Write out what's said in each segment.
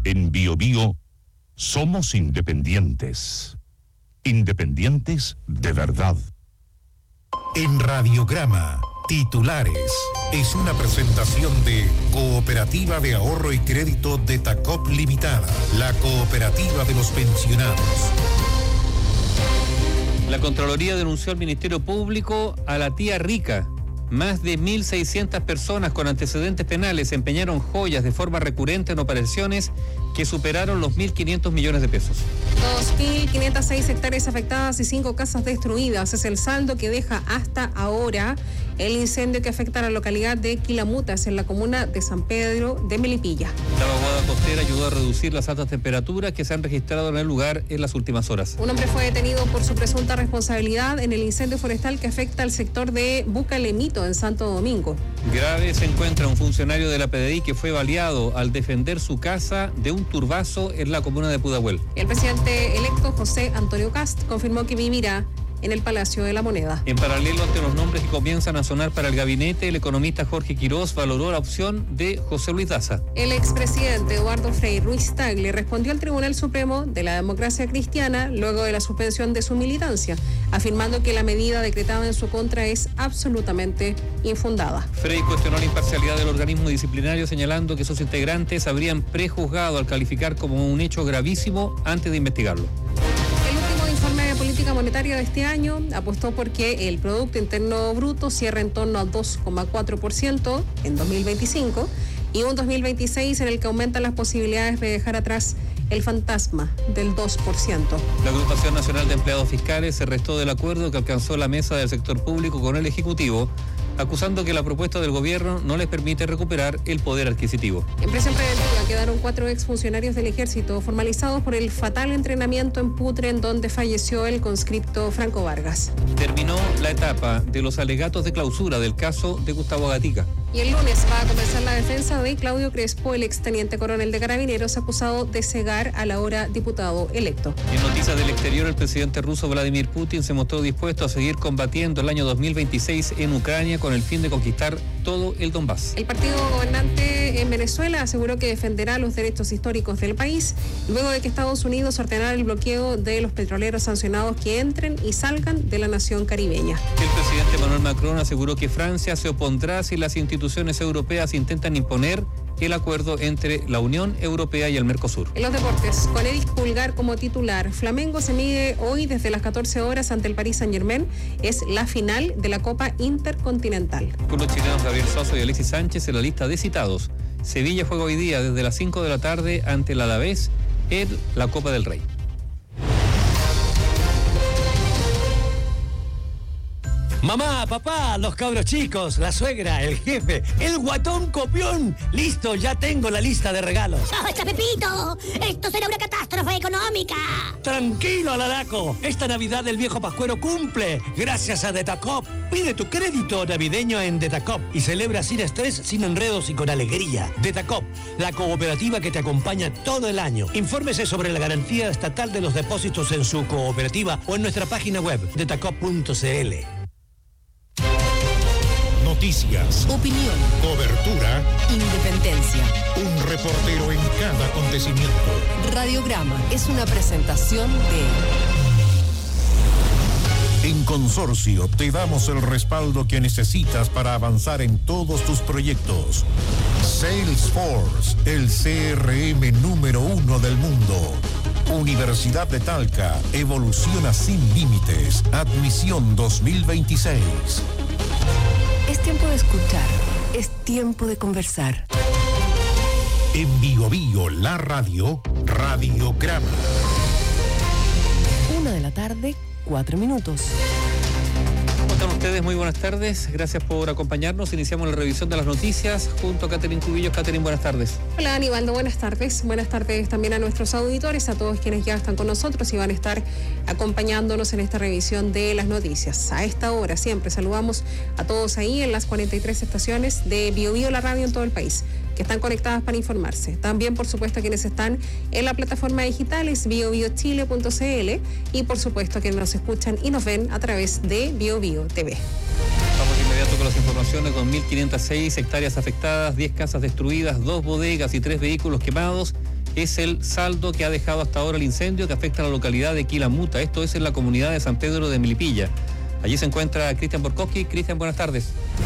En BioBio somos independientes. Independientes de verdad. En Radiograma, titulares. Es una presentación de Cooperativa de Ahorro y Crédito de Tacop Limitada, la cooperativa de los pensionados. La Contraloría denunció al Ministerio Público a la tía rica. Más de 1.600 personas con antecedentes penales empeñaron joyas de forma recurrente en operaciones que superaron los 1.500 millones de pesos. 2.506 hectáreas afectadas y 5 casas destruidas es el saldo que deja hasta ahora el incendio que afecta a la localidad de Quilamutas, en la comuna de San Pedro de Melipilla. La vaguada costera ayudó a reducir las altas temperaturas que se han registrado en el lugar en las últimas horas. Un hombre fue detenido por su presunta responsabilidad en el incendio forestal que afecta al sector de Bucalemito, en Santo Domingo. Grave se encuentra un funcionario de la PDI que fue baleado al defender su casa de un turbazo en la comuna de Pudahuel. El presidente electo José Antonio Kast confirmó que vivirá en el Palacio de la Moneda. En paralelo, ante los nombres que comienzan a sonar para el gabinete, el economista Jorge Quirós valoró la opción de José Luis Daza. El expresidente Eduardo Frei Ruiz Tagle respondió al Tribunal Supremo de la Democracia Cristiana luego de la suspensión de su militancia, afirmando que la medida decretada en su contra es absolutamente infundada. Frei cuestionó la imparcialidad del organismo disciplinario, señalando que sus integrantes habrían prejuzgado al calificar como un hecho gravísimo antes de investigarlo. El informe de política monetaria de este año apostó por que el Producto Interno Bruto cierre en torno al 2,4% en 2025 y un 2026 en el que aumentan las posibilidades de dejar atrás el fantasma del 2%. La Agrupación Nacional de Empleados Fiscales se restó del acuerdo que alcanzó la mesa del sector público con el Ejecutivo, acusando que la propuesta del gobierno no les permite recuperar el poder adquisitivo. En prisión preventiva quedaron 4 exfuncionarios del Ejército formalizados por el fatal entrenamiento en Putre, en donde falleció el conscripto Franco Vargas. Terminó la etapa de los alegatos de clausura del caso de Gustavo Gatica. Y el lunes va a comenzar la defensa de Claudio Crespo, el exteniente coronel de Carabineros, acusado de cegar al ahora diputado electo. En noticias del exterior, el presidente ruso Vladimir Putin se mostró dispuesto a seguir combatiendo el año 2026 en Ucrania con el fin de conquistar todo el Donbass. El partido gobernante en Venezuela aseguró que defenderá los derechos históricos del país luego de que Estados Unidos ordenara el bloqueo de los petroleros sancionados que entren y salgan de la nación caribeña. El presidente Emmanuel Macron aseguró que Francia se opondrá si las instituciones europeas intentan imponer el acuerdo entre la Unión Europea y el Mercosur. En los deportes, con Eric Pulgar como titular, Flamengo se mide hoy desde las 14 horas ante el Paris Saint-Germain. Es la final de la Copa Intercontinental. Con los chilenos Gabriel Soso y Alexis Sánchez en la lista de citados. Sevilla juega hoy día desde las 5 de la tarde ante el Alavés en la Copa del Rey. Mamá, papá, los cabros chicos, la suegra, el jefe, el guatón copión. Listo, ya tengo la lista de regalos. ¡Basta, Pepito! ¡Esto será una catástrofe económica! Tranquilo, Alaraco. Esta Navidad el viejo Pascuero cumple. Gracias a Detacop. Pide tu crédito navideño en Detacop y celebra sin estrés, sin enredos y con alegría. Detacop, la cooperativa que te acompaña todo el año. Infórmese sobre la garantía estatal de los depósitos en su cooperativa o en nuestra página web, detacop.cl. Noticias, opinión, cobertura, independencia. Un reportero en cada acontecimiento. Radiograma es una presentación de... En Consorcio te damos el respaldo que necesitas para avanzar en todos tus proyectos. Salesforce, el CRM número 1 del mundo. Universidad de Talca, evoluciona sin límites. Admisión 2026. Es tiempo de escuchar, es tiempo de conversar. En BioBio, la radio, Radiograma. 1:00 PM, 4 minutos. ¿Cómo están ustedes? Muy buenas tardes. Gracias por acompañarnos. Iniciamos la revisión de las noticias junto a Catherine Cubillos. Catherine, buenas tardes. Hola, Aníbaldo, buenas tardes. Buenas tardes también a nuestros auditores, a todos quienes ya están con nosotros y van a estar acompañándonos en esta revisión de las noticias. A esta hora siempre saludamos a todos ahí en las 43 estaciones de BioBio, la radio en todo el país, que están conectadas para informarse. También, por supuesto, a quienes están en la plataforma digital es biobiochile.cl y, por supuesto, a quienes nos escuchan y nos ven a través de BioBio TV. Vamos de inmediato con las informaciones. 2.506 hectáreas afectadas, 10 casas destruidas, 2 bodegas y 3 vehículos quemados es el saldo que ha dejado hasta ahora el incendio que afecta a la localidad de Quilamuta. Esto es en la comunidad de San Pedro de Melipilla. Allí se encuentra Cristian Borkowski. Cristian, buenas tardes.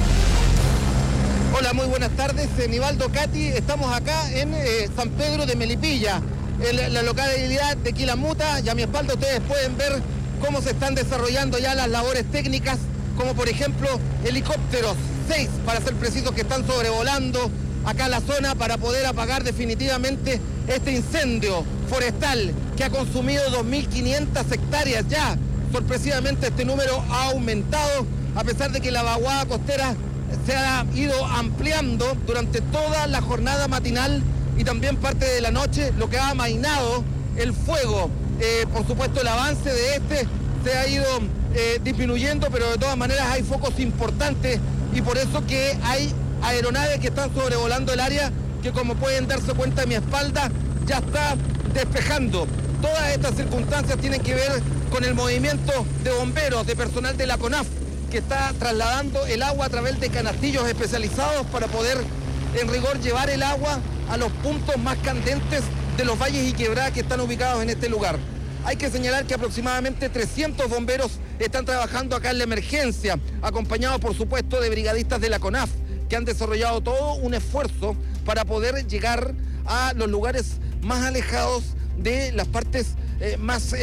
Hola, muy buenas tardes. Nivaldo, Katy, estamos acá en San Pedro de Melipilla, en la localidad de Quilamuta, y a mi espalda ustedes pueden ver cómo se están desarrollando ya las labores técnicas, como por ejemplo helicópteros, 6 para ser precisos, que están sobrevolando acá la zona para poder apagar definitivamente este incendio forestal que ha consumido 2.500 hectáreas ya. Sorpresivamente este número ha aumentado, a pesar de que la vaguada costera se ha ido ampliando durante toda la jornada matinal y también parte de la noche, lo que ha amainado el fuego. Por supuesto, el avance de este se ha ido disminuyendo, pero de todas maneras hay focos importantes, y por eso que hay aeronaves que están sobrevolando el área, que como pueden darse cuenta a mi espalda, ya está despejando. Todas estas circunstancias tienen que ver con el movimiento de bomberos, de personal de la CONAF, que está trasladando el agua a través de canastillos especializados para poder, en rigor, llevar el agua a los puntos más candentes de los valles y quebradas que están ubicados en este lugar. Hay que señalar que aproximadamente 300 bomberos están trabajando acá en la emergencia, acompañados, por supuesto, de brigadistas de la CONAF, que han desarrollado todo un esfuerzo para poder llegar a los lugares más alejados de las partes más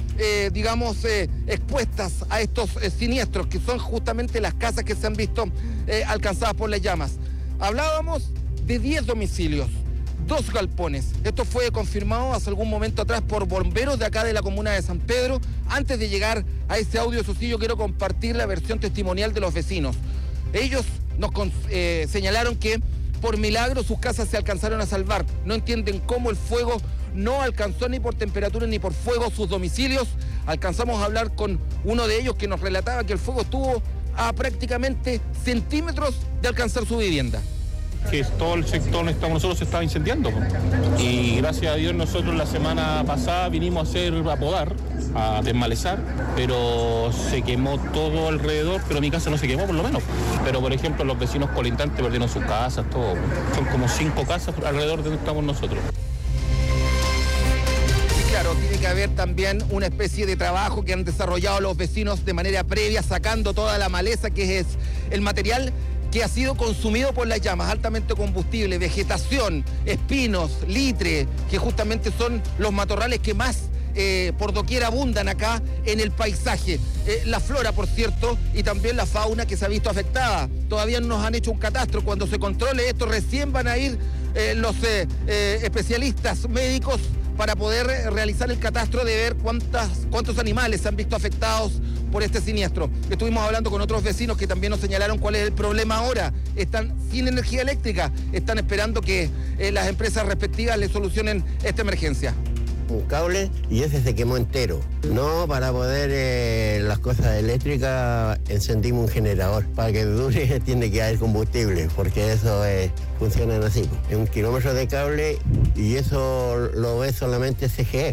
expuestas a estos siniestros, que son justamente las casas que se han visto alcanzadas por las llamas. Hablábamos de 10 domicilios, 2 galpones. Esto fue confirmado hace algún momento atrás por bomberos de acá de la comuna de San Pedro. Antes de llegar a ese audio, eso sí, yo quiero compartir la versión testimonial de los vecinos. Ellos nos señalaron que por milagro sus casas se alcanzaron a salvar. No entienden cómo el fuego no alcanzó ni por temperatura ni por fuego sus domicilios. Alcanzamos a hablar con uno de ellos, que nos relataba que el fuego estuvo a prácticamente centímetros de alcanzar su vivienda. Que todo el sector donde estamos nosotros se estaba incendiando. Y gracias a Dios nosotros la semana pasada vinimos a podar, a desmalezar, pero se quemó todo alrededor, pero mi casa no se quemó por lo menos. Pero por ejemplo los vecinos colindantes perdieron sus casas, todo. Son como 5 casas alrededor de donde estamos nosotros. Claro, tiene que haber también una especie de trabajo que han desarrollado los vecinos de manera previa, sacando toda la maleza, que es el material que ha sido consumido por las llamas, altamente combustible, vegetación, espinos, litre, que justamente son los matorrales que más por doquier abundan acá en el paisaje. La flora, por cierto, y también la fauna que se ha visto afectada. Todavía no nos han hecho un catastro. Cuando se controle esto, recién van a ir los especialistas médicos para poder realizar el catastro de ver cuántos animales se han visto afectados por este siniestro. Estuvimos hablando con otros vecinos que también nos señalaron cuál es el problema ahora. Están sin energía eléctrica, están esperando que las empresas respectivas les solucionen esta emergencia. Un cable y ese se quemó entero. No, para poder las cosas eléctricas encendimos un generador. Para que dure tiene que haber combustible, porque eso funcionan así. Es 1 kilómetro de cable y eso lo ve solamente CGE.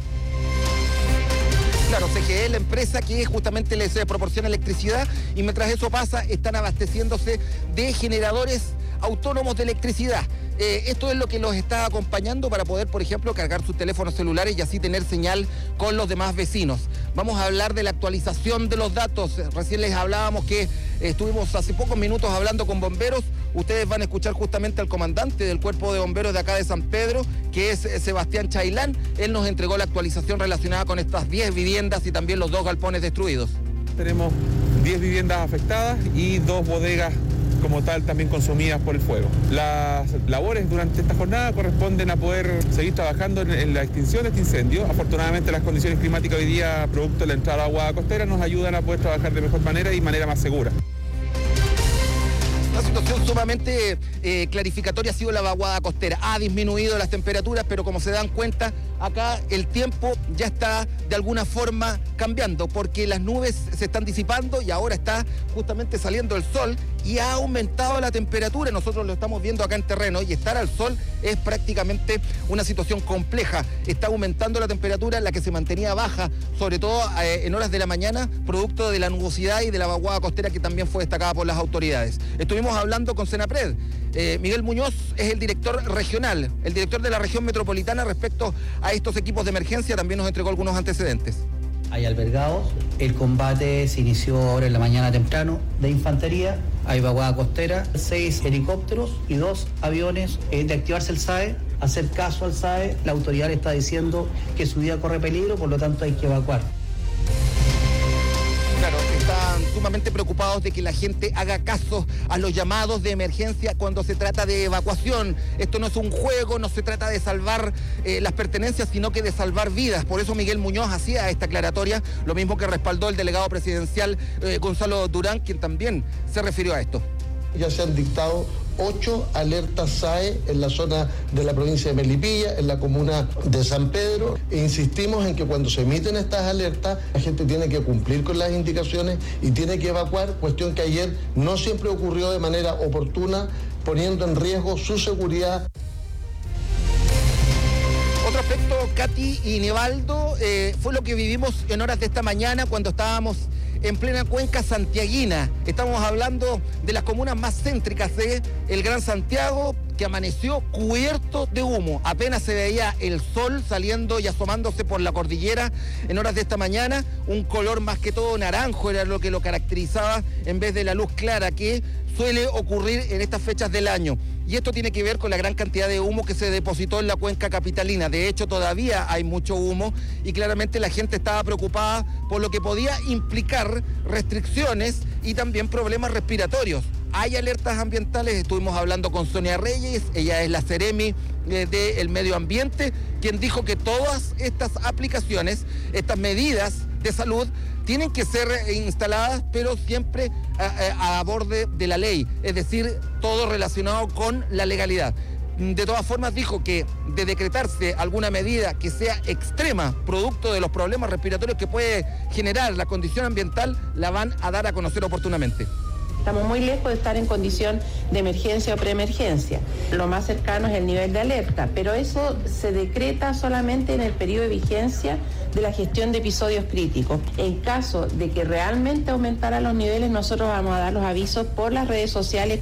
Claro, CGE es la empresa que justamente les proporciona electricidad, y mientras eso pasa están abasteciéndose de generadores autónomos de electricidad. Esto es lo que los está acompañando para poder, por ejemplo, cargar sus teléfonos celulares y así tener señal con los demás vecinos. Vamos a hablar de la actualización de los datos. Recién les hablábamos que estuvimos hace pocos minutos hablando con bomberos. Ustedes van a escuchar justamente al comandante del Cuerpo de Bomberos de acá de San Pedro, que es Sebastián Chailán. Él nos entregó la actualización relacionada con estas 10 viviendas y también los 2 galpones destruidos. Tenemos 10 viviendas afectadas y 2 bodegas como tal también consumidas por el fuego. Las labores durante esta jornada corresponden a poder seguir trabajando en la extinción de este incendio. Afortunadamente las condiciones climáticas hoy día, producto de la entrada de agua costera, nos ayudan a poder trabajar de mejor manera y manera más segura. Una situación sumamente clarificatoria ha sido la vaguada costera. Ha disminuido las temperaturas, pero como se dan cuenta, acá el tiempo ya está de alguna forma cambiando, porque las nubes se están disipando y ahora está justamente saliendo el sol, y ha aumentado la temperatura. Nosotros lo estamos viendo acá en terreno y estar al sol es prácticamente una situación compleja. Está aumentando la temperatura, la que se mantenía baja, sobre todo en horas de la mañana, producto de la nubosidad y de la vaguada costera que también fue destacada por las autoridades. Estuvimos hablando con Senapred. Miguel Muñoz es el director regional, el director de la región metropolitana respecto a estos equipos de emergencia. También nos entregó algunos antecedentes. Hay albergados, el combate se inició ahora en la mañana temprano de infantería, hay vaguada costera, 6 helicópteros y 2 aviones. De activarse el SAE, hacer caso al SAE, la autoridad le está diciendo que su vida corre peligro, por lo tanto hay que evacuar. Claro, están sumamente preocupados de que la gente haga caso a los llamados de emergencia cuando se trata de evacuación. Esto no es un juego, no se trata de salvar las pertenencias, sino que de salvar vidas. Por eso Miguel Muñoz hacía esta aclaratoria, lo mismo que respaldó el delegado presidencial Gonzalo Durán, quien también se refirió a esto. Ya se han dictado 8 alertas SAE en la zona de la provincia de Melipilla, en la comuna de San Pedro. E insistimos en que cuando se emiten estas alertas, la gente tiene que cumplir con las indicaciones y tiene que evacuar, cuestión que ayer no siempre ocurrió de manera oportuna, poniendo en riesgo su seguridad. Otro aspecto, Katy y Nivaldo, fue lo que vivimos en horas de esta mañana cuando estábamos en plena cuenca santiaguina. Estamos hablando de las comunas más céntricas de el Gran Santiago, que amaneció cubierto de humo. Apenas se veía el sol saliendo y asomándose por la cordillera en horas de esta mañana. Un color más que todo naranjo era lo que lo caracterizaba en vez de la luz clara que suele ocurrir en estas fechas del año. Y esto tiene que ver con la gran cantidad de humo que se depositó en la cuenca capitalina. De hecho, todavía hay mucho humo y claramente la gente estaba preocupada por lo que podía implicar restricciones y también problemas respiratorios. Hay alertas ambientales, estuvimos hablando con Sonia Reyes, ella es la Seremi del Medio Ambiente, quien dijo que todas estas aplicaciones, estas medidas de salud, tienen que ser instaladas, pero siempre a borde de la ley, es decir, todo relacionado con la legalidad. De todas formas, dijo que de decretarse alguna medida que sea extrema, producto de los problemas respiratorios que puede generar la condición ambiental, la van a dar a conocer oportunamente. Estamos muy lejos de estar en condición de emergencia o preemergencia. Lo más cercano es el nivel de alerta, pero eso se decreta solamente en el periodo de vigencia de la gestión de episodios críticos. En caso de que realmente aumentara los niveles, nosotros vamos a dar los avisos por las redes sociales.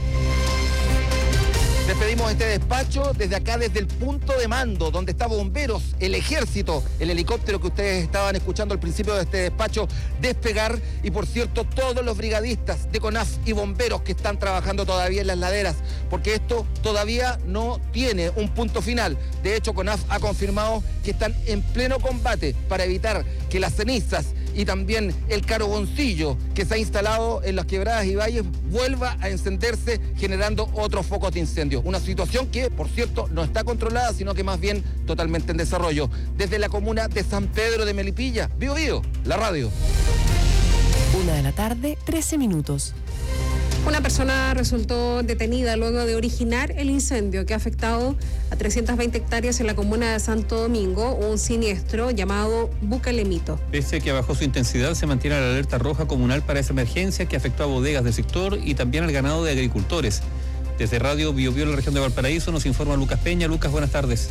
Despedimos este despacho desde acá, desde el punto de mando, donde está bomberos, el ejército, el helicóptero que ustedes estaban escuchando al principio de este despacho despegar, y por cierto todos los brigadistas de CONAF y bomberos que están trabajando todavía en las laderas, porque esto todavía no tiene un punto final. De hecho, CONAF ha confirmado que están en pleno combate para evitar que las cenizas y también el carboncillo que se ha instalado en las quebradas y valles vuelva a encenderse, generando otros focos de incendio. Una situación que, por cierto, no está controlada, sino que más bien totalmente en desarrollo. Desde la comuna de San Pedro de Melipilla, Bío Bío, la radio. 1:13 p.m. Una persona resultó detenida luego de originar el incendio que ha afectado a 320 hectáreas en la comuna de Santo Domingo, un siniestro llamado Bucalemito. Pese a que bajó su intensidad, se mantiene la alerta roja comunal para esa emergencia que afectó a bodegas del sector y también al ganado de agricultores. Desde Radio Bío Bío, en la región de Valparaíso, nos informa Lucas Peña. Lucas, buenas tardes.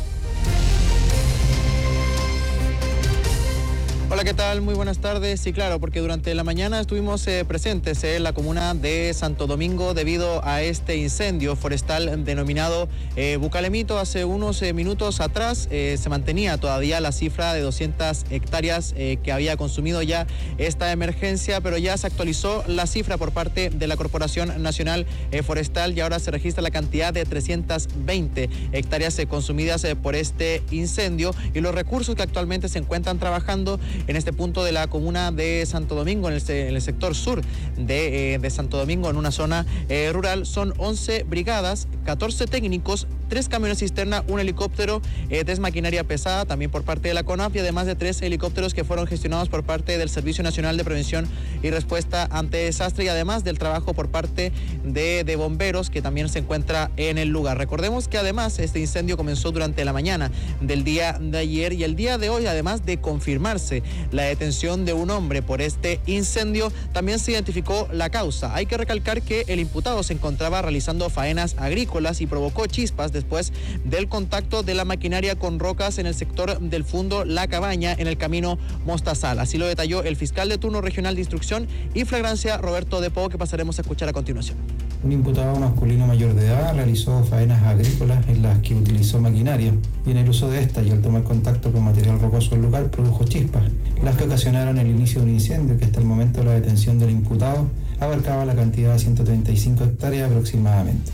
Hola, ¿qué tal? Muy buenas tardes. Sí, claro, porque durante la mañana estuvimos presentes en la comuna de Santo Domingo debido a este incendio forestal denominado Bucalemito. Hace unos minutos atrás se mantenía todavía la cifra de 200 hectáreas que había consumido ya esta emergencia, pero ya se actualizó la cifra por parte de la Corporación Nacional Forestal y ahora se registra la cantidad de 320 hectáreas consumidas por este incendio, y los recursos que actualmente se encuentran trabajando en este punto de la comuna de Santo Domingo, en el sector sur de Santo Domingo, en una zona rural, son 11 brigadas, 14 técnicos, 3 camiones cisterna, un helicóptero, maquinaria pesada también por parte de la CONAF, y además de 3 helicópteros que fueron gestionados por parte del Servicio Nacional de Prevención y Respuesta ante Desastre, y además del trabajo por parte de bomberos que también se encuentra en el lugar. Recordemos que además este incendio comenzó durante la mañana del día de ayer, y el día de hoy, además de confirmarse la detención de un hombre por este incendio. También se identificó la causa. Hay que recalcar que el imputado se encontraba realizando faenas agrícolas y provocó chispas después del contacto de la maquinaria con rocas en el sector del Fundo La Cabaña en el camino Mostazal. Así lo detalló el fiscal de turno regional de instrucción y flagrancia Roberto Depó, que pasaremos a escuchar a continuación. Un imputado masculino mayor de edad realizó faenas agrícolas en las que utilizó maquinaria y en el uso de esta y al tomar contacto con material rocoso del lugar produjo chispas, las que ocasionaron el inicio de un incendio que hasta el momento de la detención del imputado abarcaba la cantidad de 135 hectáreas aproximadamente.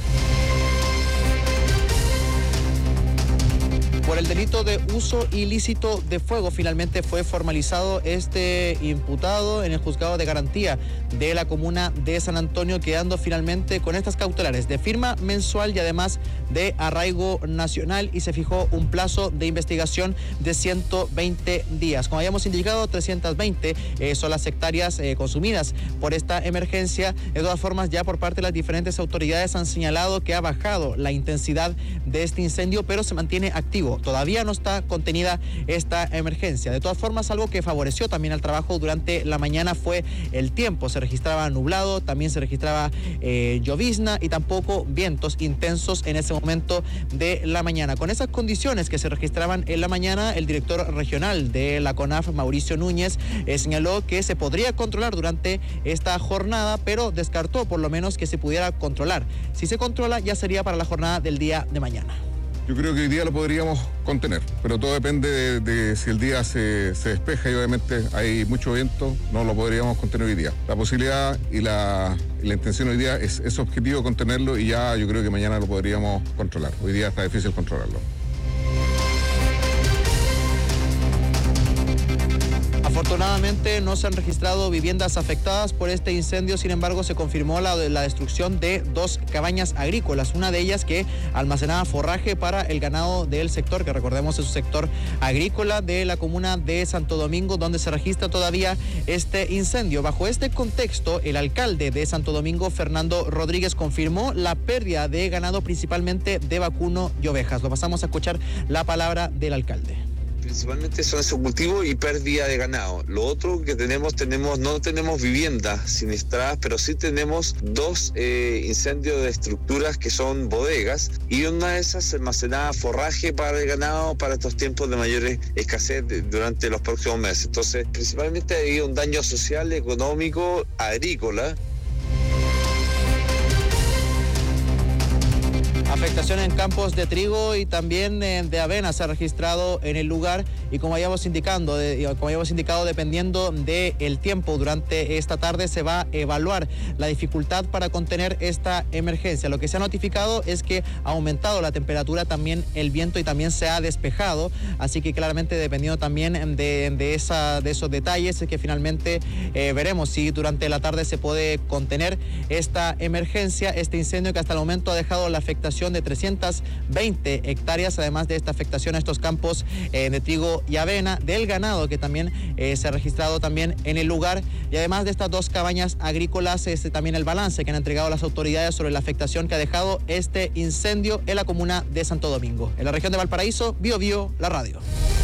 Por el delito de uso ilícito de fuego, finalmente fue formalizado este imputado en el juzgado de garantía de la comuna de San Antonio, quedando finalmente con estas cautelares de firma mensual y además de arraigo nacional, y se fijó un plazo de investigación de 120 días. Como habíamos indicado, 320 son las hectáreas consumidas por esta emergencia. De todas formas, ya por parte de las diferentes autoridades han señalado que ha bajado la intensidad de este incendio, pero se mantiene activo. Todavía no está contenida esta emergencia. De todas formas, algo que favoreció también al trabajo durante la mañana fue el tiempo. Se registraba nublado, también se registraba llovizna y tampoco vientos intensos en ese momento de la mañana. Con esas condiciones que se registraban en la mañana, el director regional de la CONAF, Mauricio Núñez, señaló que se podría controlar durante esta jornada, pero descartó por lo menos que se pudiera controlar. Si se controla, ya sería para la jornada del día de mañana. Yo creo que hoy día lo podríamos contener, pero todo depende de si el día se despeja y obviamente hay mucho viento, no lo podríamos contener hoy día. La posibilidad y la intención hoy día es objetivo contenerlo, y ya yo creo que mañana lo podríamos controlar. Hoy día está difícil controlarlo. Afortunadamente no se han registrado viviendas afectadas por este incendio. Sin embargo, se confirmó la destrucción de 2 cabañas agrícolas, una de ellas que almacenaba forraje para el ganado del sector, que recordemos es un sector agrícola de la comuna de Santo Domingo, donde se registra todavía este incendio. Bajo este contexto, el alcalde de Santo Domingo, Fernando Rodríguez, confirmó la pérdida de ganado, principalmente de vacuno y ovejas. Lo pasamos a escuchar la palabra del alcalde. Principalmente son esos cultivos y pérdida de ganado. Lo otro que no tenemos viviendas sinistradas, pero sí tenemos 2 incendios de estructuras que son bodegas, y una de esas almacenaba forraje para el ganado para estos tiempos de mayor escasez durante los próximos meses. Entonces, principalmente ha habido un daño social, económico, agrícola. Afectación en campos de trigo y también de avena se ha registrado en el lugar, y como habíamos indicado, dependiendo del tiempo durante esta tarde se va a evaluar la dificultad para contener esta emergencia. Lo que se ha notificado es que ha aumentado la temperatura, también el viento, y también se ha despejado, así que claramente dependiendo también de esos detalles es que finalmente veremos si durante la tarde se puede contener esta emergencia, este incendio que hasta el momento ha dejado la afectación de 320 hectáreas, además de esta afectación a estos campos de trigo y avena, del ganado que también se ha registrado también en el lugar, y además de estas 2 cabañas agrícolas, también el balance que han entregado las autoridades sobre la afectación que ha dejado este incendio en la comuna de Santo Domingo. En la región de Valparaíso, Bio Bio, la radio.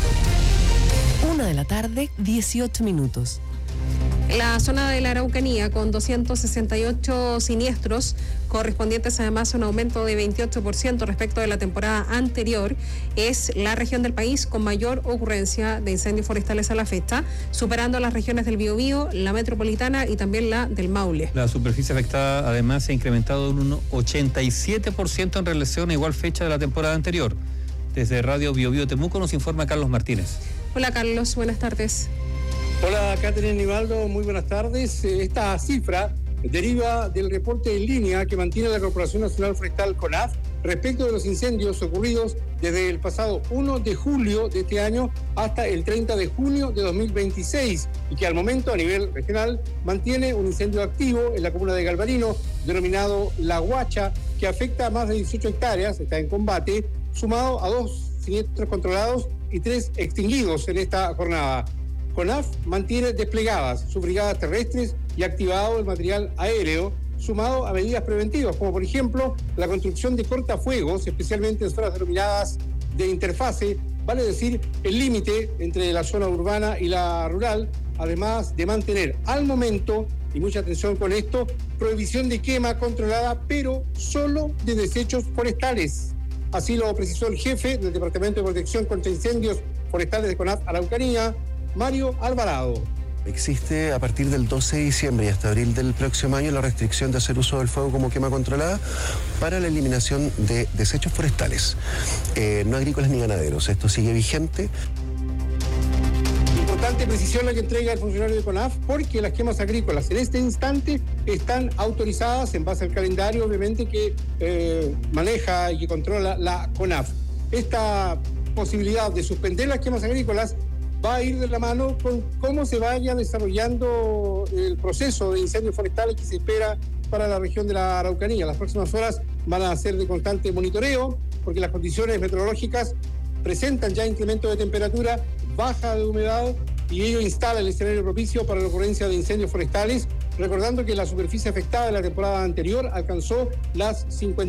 1:18 p.m. La zona de la Araucanía, con 268 siniestros, correspondientes además a un aumento de 28% respecto de la temporada anterior, es la región del país con mayor ocurrencia de incendios forestales a la fecha, superando las regiones del Biobío, la metropolitana y también la del Maule. La superficie afectada además se ha incrementado en un 87% en relación a igual fecha de la temporada anterior. Desde Radio Biobío Temuco nos informa Carlos Martínez. Hola Carlos, buenas tardes. Hola, Catherine Nivaldo, muy buenas tardes. Esta cifra deriva del reporte en línea que mantiene la Corporación Nacional Forestal CONAF respecto de los incendios ocurridos desde el pasado 1 de julio de este año hasta el 30 de junio de 2026, y que al momento a nivel regional mantiene un incendio activo en la comuna de Galvarino denominado La Guacha, que afecta a más de 18 hectáreas, está en combate, sumado a 2 siniestros controlados y 3 extinguidos en esta jornada. CONAF mantiene desplegadas sus brigadas terrestres y activado el material aéreo, sumado a medidas preventivas, como por ejemplo la construcción de cortafuegos, especialmente en zonas denominadas de interfase, vale decir el límite entre la zona urbana y la rural, además de mantener al momento, y mucha atención con esto, prohibición de quema controlada, pero solo de desechos forestales. Así lo precisó el jefe del Departamento de Protección contra Incendios Forestales de CONAF Araucanía, Mario Alvarado. Existe a partir del 12 de diciembre y hasta abril del próximo año la restricción de hacer uso del fuego como quema controlada para la eliminación de desechos forestales, no agrícolas ni ganaderos. Esto sigue vigente. Importante precisión la que entrega el funcionario de CONAF, porque las quemas agrícolas en este instante están autorizadas en base al calendario, obviamente, que maneja y que controla la CONAF. Esta posibilidad de suspender las quemas agrícolas va a ir de la mano con cómo se vaya desarrollando el proceso de incendios forestales que se espera para la región de la Araucanía. Las próximas horas van a ser de constante monitoreo, porque las condiciones meteorológicas presentan ya incremento de temperatura, baja de humedad, y ello instala el escenario propicio para la ocurrencia de incendios forestales, recordando que la superficie afectada de la temporada anterior alcanzó las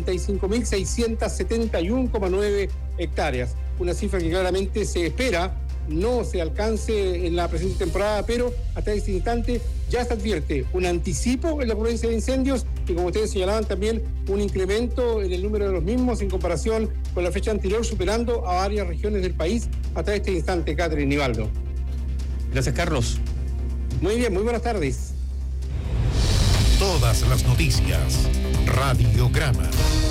55.671,9 hectáreas, una cifra que claramente se espera no se alcance en la presente temporada, pero hasta este instante ya se advierte un anticipo en la ocurrencia de incendios y, como ustedes señalaban, también un incremento en el número de los mismos en comparación con la fecha anterior, superando a varias regiones del país hasta este instante. Catherine, Nivaldo. Gracias, Carlos. Muy bien, muy buenas tardes. Todas las noticias. Radiograma.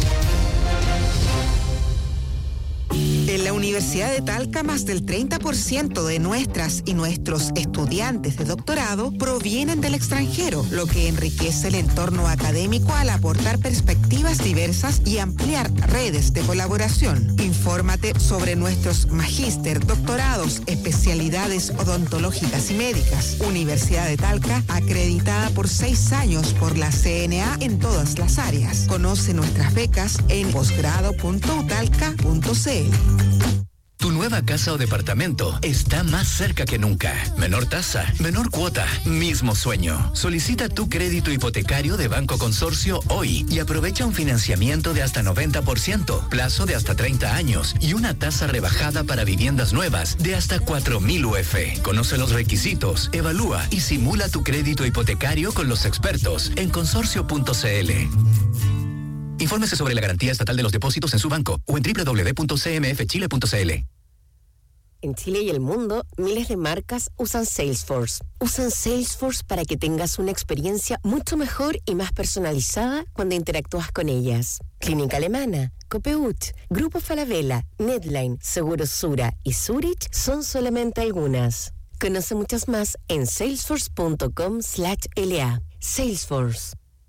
En la Universidad de Talca, más del 30% de nuestras y nuestros estudiantes de doctorado provienen del extranjero, lo que enriquece el entorno académico al aportar perspectivas diversas y ampliar redes de colaboración. Infórmate sobre nuestros magíster, doctorados, especialidades odontológicas y médicas. Universidad de Talca, acreditada por 6 años por la CNA en todas las áreas. Conoce nuestras becas en posgrado.utalca.cl. Tu nueva casa o departamento está más cerca que nunca. Menor tasa, menor cuota, mismo sueño. Solicita tu crédito hipotecario de Banco Consorcio hoy y aprovecha un financiamiento de hasta 90%, plazo de hasta 30 años y una tasa rebajada para viviendas nuevas de hasta 4.000 UF. Conoce los requisitos, evalúa y simula tu crédito hipotecario con los expertos en consorcio.cl. Infórmese sobre la garantía estatal de los depósitos en su banco o en www.cmfchile.cl. En Chile y el mundo, miles de marcas usan Salesforce. Usan Salesforce para que tengas una experiencia mucho mejor y más personalizada cuando interactúas con ellas. Clínica Alemana, Copeuch, Grupo Falabella, Netline, Seguros Sura y Zurich son solamente algunas. Conoce muchas más en salesforce.com/LA. Salesforce.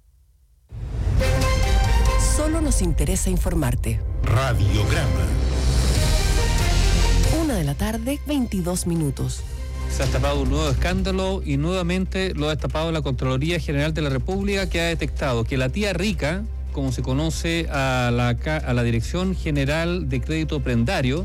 Solo nos interesa informarte. Radiograma. 1:00 PM, 22 minutos. Se ha destapado un nuevo escándalo y nuevamente lo ha destapado la Contraloría General de la República, que ha detectado que la tía rica, como se conoce a la Dirección General de Crédito Prendario,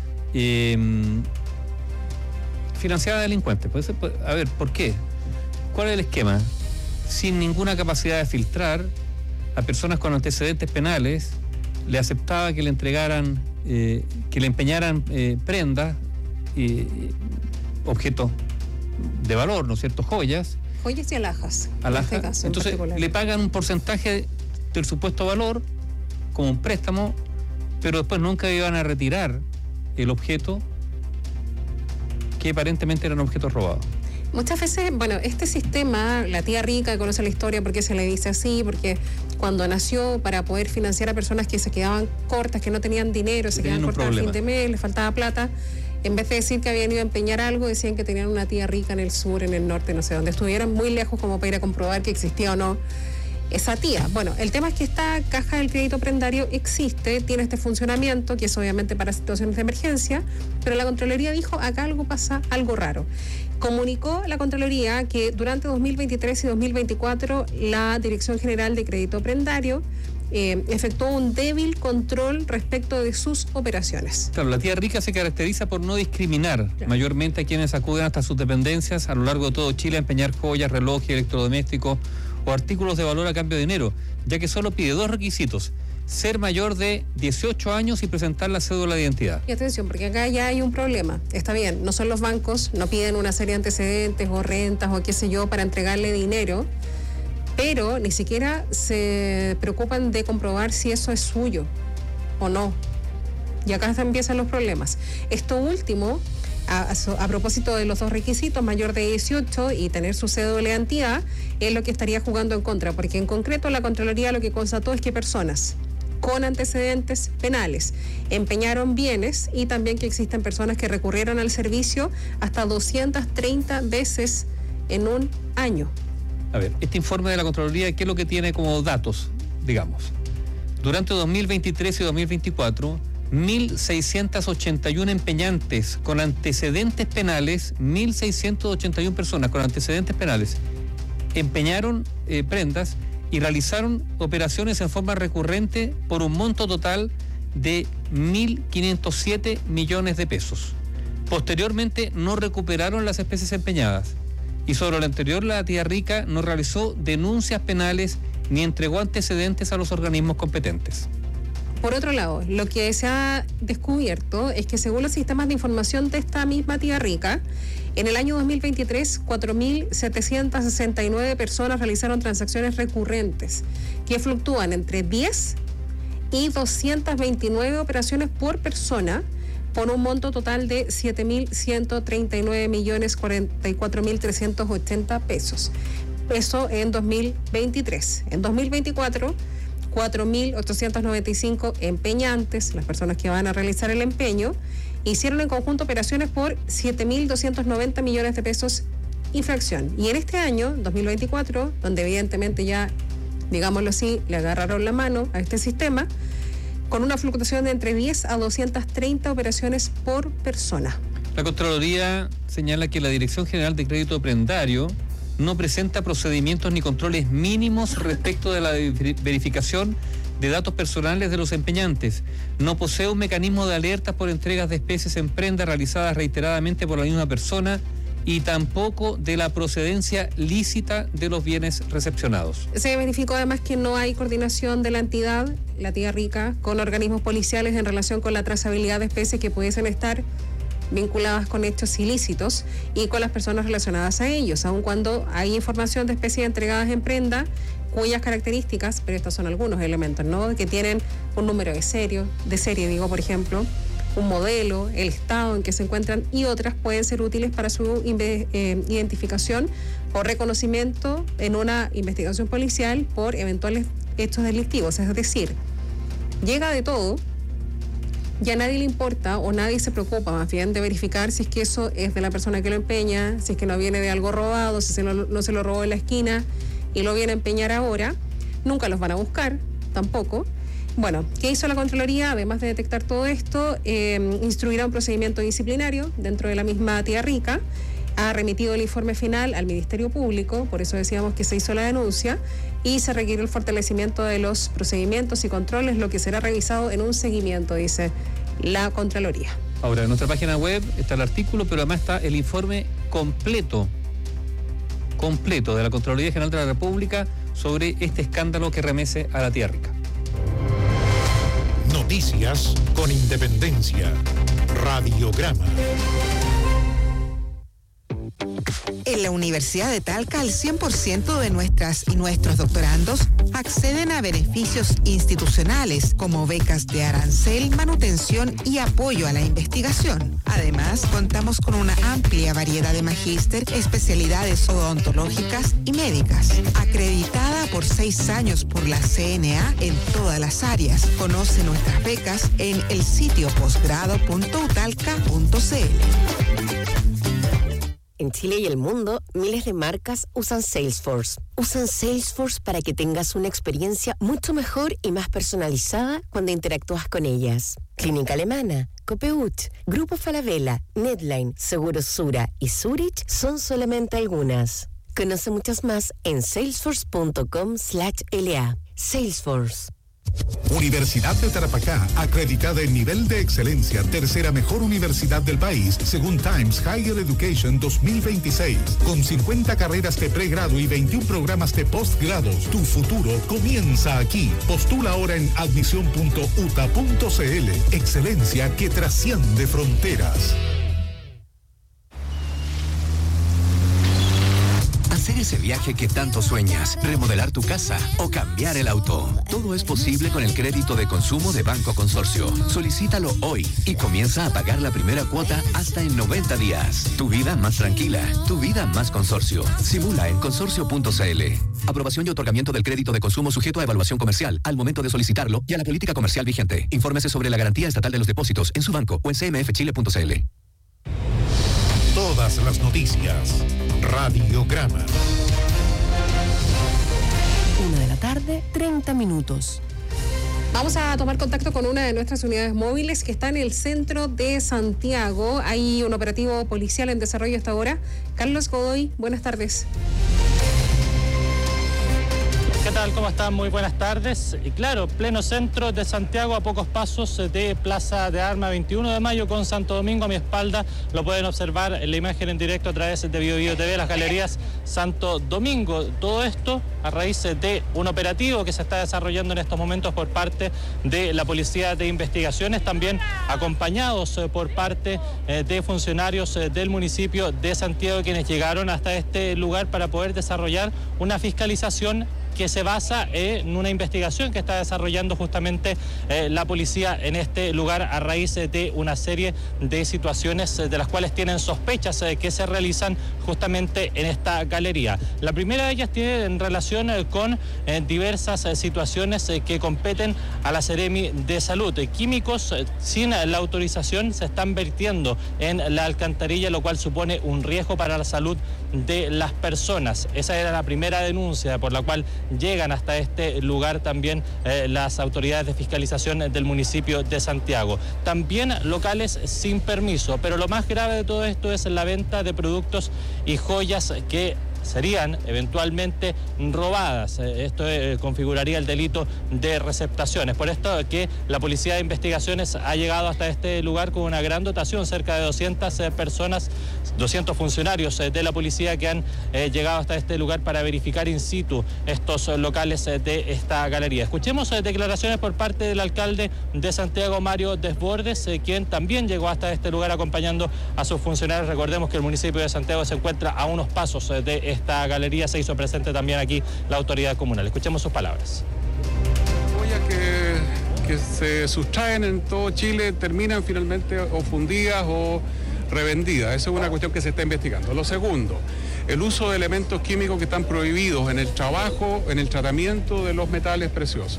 financiada de delincuentes. A ver, ¿por qué? ¿Cuál es el esquema? Sin ninguna capacidad de filtrar a personas con antecedentes penales, le aceptaba que le entregaran, que le empeñaran prendas, objetos de valor, ¿no es cierto? Joyas. Joyas y alhajas. Alhajas. En este caso, entonces le pagan un porcentaje del supuesto valor como un préstamo, pero después nunca iban a retirar el objeto, que aparentemente eran objetos robados. Muchas veces, bueno, este sistema, la tía rica conoce la historia, porque se le dice así, porque cuando nació, para poder financiar a personas que se quedaban cortas, que no tenían dinero, se quedaban cortas al fin de mes, les faltaba plata, en vez de decir que habían ido a empeñar algo, decían que tenían una tía rica en el sur, en el norte, no sé, donde estuvieran muy lejos como para ir a comprobar que existía o no esa tía. Bueno, el tema es que esta caja del crédito prendario existe, tiene este funcionamiento, que es obviamente para situaciones de emergencia, pero la Contraloría dijo, acá algo pasa, algo raro. Comunicó la Contraloría que durante 2023 y 2024 la Dirección General de Crédito Prendario efectuó un débil control respecto de sus operaciones. Claro, la tía rica se caracteriza por no discriminar mayormente a quienes acuden hasta sus dependencias a lo largo de todo Chile a empeñar joyas, relojes, electrodomésticos o artículos de valor a cambio de dinero, ya que solo pide 2 requisitos: ser mayor de 18 años y presentar la cédula de identidad. Y atención, porque acá ya hay un problema. Está bien, no son los bancos, no piden una serie de antecedentes o rentas o qué sé yo para entregarle dinero, pero ni siquiera se preocupan de comprobar si eso es suyo o no. Y acá empiezan los problemas. Esto último, a propósito de los dos requisitos, mayor de 18 y tener su cédula de identidad, es lo que estaría jugando en contra, porque en concreto la Contraloría lo que constató es que personas con antecedentes penales empeñaron bienes y también que existen personas que recurrieron al servicio hasta 230 veces en un año. A ver, este informe de la Contraloría, ¿qué es lo que tiene como datos, digamos? Durante 2023 y 2024, 1.681 empeñantes con antecedentes penales, 1.681 personas con antecedentes penales empeñaron prendas y realizaron operaciones en forma recurrente por un monto total de 1.507 millones de pesos. Posteriormente no recuperaron las especies empeñadas y sobre lo anterior la tía Rica no realizó denuncias penales ni entregó antecedentes a los organismos competentes. Por otro lado, lo que se ha descubierto es que según los sistemas de información de esta misma tía Rica, en el año 2023, 4.769 personas realizaron transacciones recurrentes que fluctúan entre 10 y 229 operaciones por persona por un monto total de 7.139.044.380 pesos. Eso en 2023. En 2024... 4.895 empeñantes, las personas que van a realizar el empeño, hicieron en conjunto operaciones por 7.290 millones de pesos infracción. Y en este año, 2024, donde evidentemente ya, digámoslo así, le agarraron la mano a este sistema, con una fluctuación de entre 10 a 230 operaciones por persona. La Contraloría señala que la Dirección General de Crédito Prendario no presenta procedimientos ni controles mínimos respecto de la verificación de datos personales de los empeñantes. No posee un mecanismo de alertas por entregas de especies en prenda realizadas reiteradamente por la misma persona y tampoco de la procedencia lícita de los bienes recepcionados. Se verificó además que no hay coordinación de la entidad, la tía Rica, con organismos policiales en relación con la trazabilidad de especies que pudiesen estar vinculadas con hechos ilícitos y con las personas relacionadas a ellos, aun cuando hay información de especies entregadas en prenda cuyas características, pero estos son algunos elementos, ¿no?, que tienen un número de serie, por ejemplo, un modelo, el estado en que se encuentran y otras pueden ser útiles para su identificación o reconocimiento en una investigación policial por eventuales hechos delictivos. Es decir, llega de todo. Ya a nadie le importa o nadie se preocupa más bien de verificar si es que eso es de la persona que lo empeña, si es que no viene de algo robado, si no se lo robó en la esquina y lo viene a empeñar ahora. Nunca los van a buscar, tampoco. Bueno, ¿qué hizo la Contraloría? Además de detectar todo esto, instruirá un procedimiento disciplinario dentro de la misma tía Rica. Ha remitido el informe final al Ministerio Público, por eso decíamos que se hizo la denuncia, y se requiere el fortalecimiento de los procedimientos y controles, lo que será revisado en un seguimiento, dice la Contraloría. Ahora, en nuestra página web está el artículo, pero además está el informe completo de la Contraloría General de la República sobre este escándalo que remece a la tía Rica. Noticias con independencia. Radiograma. En la Universidad de Talca, el 100% de nuestras y nuestros doctorandos acceden a beneficios institucionales como becas de arancel, manutención y apoyo a la investigación. Además, contamos con una amplia variedad de magíster, especialidades odontológicas y médicas. Acreditada por 6 años por la CNA en todas las áreas. Conoce nuestras becas en el sitio posgrado.utalca.cl. En Chile y el mundo, miles de marcas usan Salesforce. Usan Salesforce para que tengas una experiencia mucho mejor y más personalizada cuando interactúas con ellas. Clínica Alemana, Copeuch, Grupo Falabella, Netline, Seguros Sura y Zurich son solamente algunas. Conoce muchas más en salesforce.com/LA. Salesforce. Universidad de Tarapacá, acreditada en nivel de excelencia, tercera mejor universidad del país, según Times Higher Education 2026, con 50 carreras de pregrado y 21 programas de postgrados. Tu futuro comienza aquí. Postula ahora en admisión.uta.cl. Excelencia que trasciende fronteras. Hacer ese viaje que tanto sueñas, remodelar tu casa o cambiar el auto. Todo es posible con el crédito de consumo de Banco Consorcio. Solicítalo hoy y comienza a pagar la primera cuota hasta en 90 días. Tu vida más tranquila, tu vida más Consorcio. Simula en consorcio.cl. Aprobación y otorgamiento del crédito de consumo sujeto a evaluación comercial al momento de solicitarlo y a la política comercial vigente. Infórmese sobre la garantía estatal de los depósitos en su banco o en cmfchile.cl. Todas las noticias. Radiograma. 1:30 p.m. Vamos a tomar contacto con una de nuestras unidades móviles que está en el centro de Santiago. Hay un operativo policial en desarrollo hasta ahora. Carlos Godoy, buenas tardes. ¿Qué tal? ¿Cómo están? Muy buenas tardes. Y claro, pleno centro de Santiago, a pocos pasos de Plaza de Armas, 21 de mayo con Santo Domingo a mi espalda. Lo pueden observar en la imagen en directo a través de BioBio TV, las galerías Santo Domingo. Todo esto a raíz de un operativo que se está desarrollando en estos momentos por parte de la Policía de Investigaciones, también acompañados por parte de funcionarios del municipio de Santiago, quienes llegaron hasta este lugar para poder desarrollar una fiscalización que se basa en una investigación que está desarrollando justamente la policía en este lugar a raíz de una serie de situaciones de las cuales tienen sospechas que se realizan justamente en esta galería. La primera de ellas tiene en relación con diversas situaciones que competen a la Seremi de Salud. Químicos sin la autorización se están vertiendo en la alcantarilla, lo cual supone un riesgo para la salud de las personas. Esa era la primera denuncia por la cual llegan hasta este lugar también las autoridades de fiscalización del municipio de Santiago. También locales sin permiso, pero lo más grave de todo esto es la venta de productos y joyas que serían eventualmente robadas. Esto configuraría el delito de receptaciones. Por esto que la Policía de Investigaciones ha llegado hasta este lugar con una gran dotación, cerca de 200 personas, 200 funcionarios de la policía que han llegado hasta este lugar para verificar in situ estos locales de esta galería. Escuchemos declaraciones por parte del alcalde de Santiago, Mario Desbordes, quien también llegó hasta este lugar acompañando a sus funcionarios. Recordemos que el municipio de Santiago se encuentra a unos pasos de esta galería. Se hizo presente también aquí la autoridad comunal. Escuchemos sus palabras. Joyas que se sustraen en todo Chile terminan finalmente o fundidas o revendidas. Eso es una cuestión que se está investigando. Lo segundo, el uso de elementos químicos que están prohibidos en el trabajo, en el tratamiento de los metales preciosos.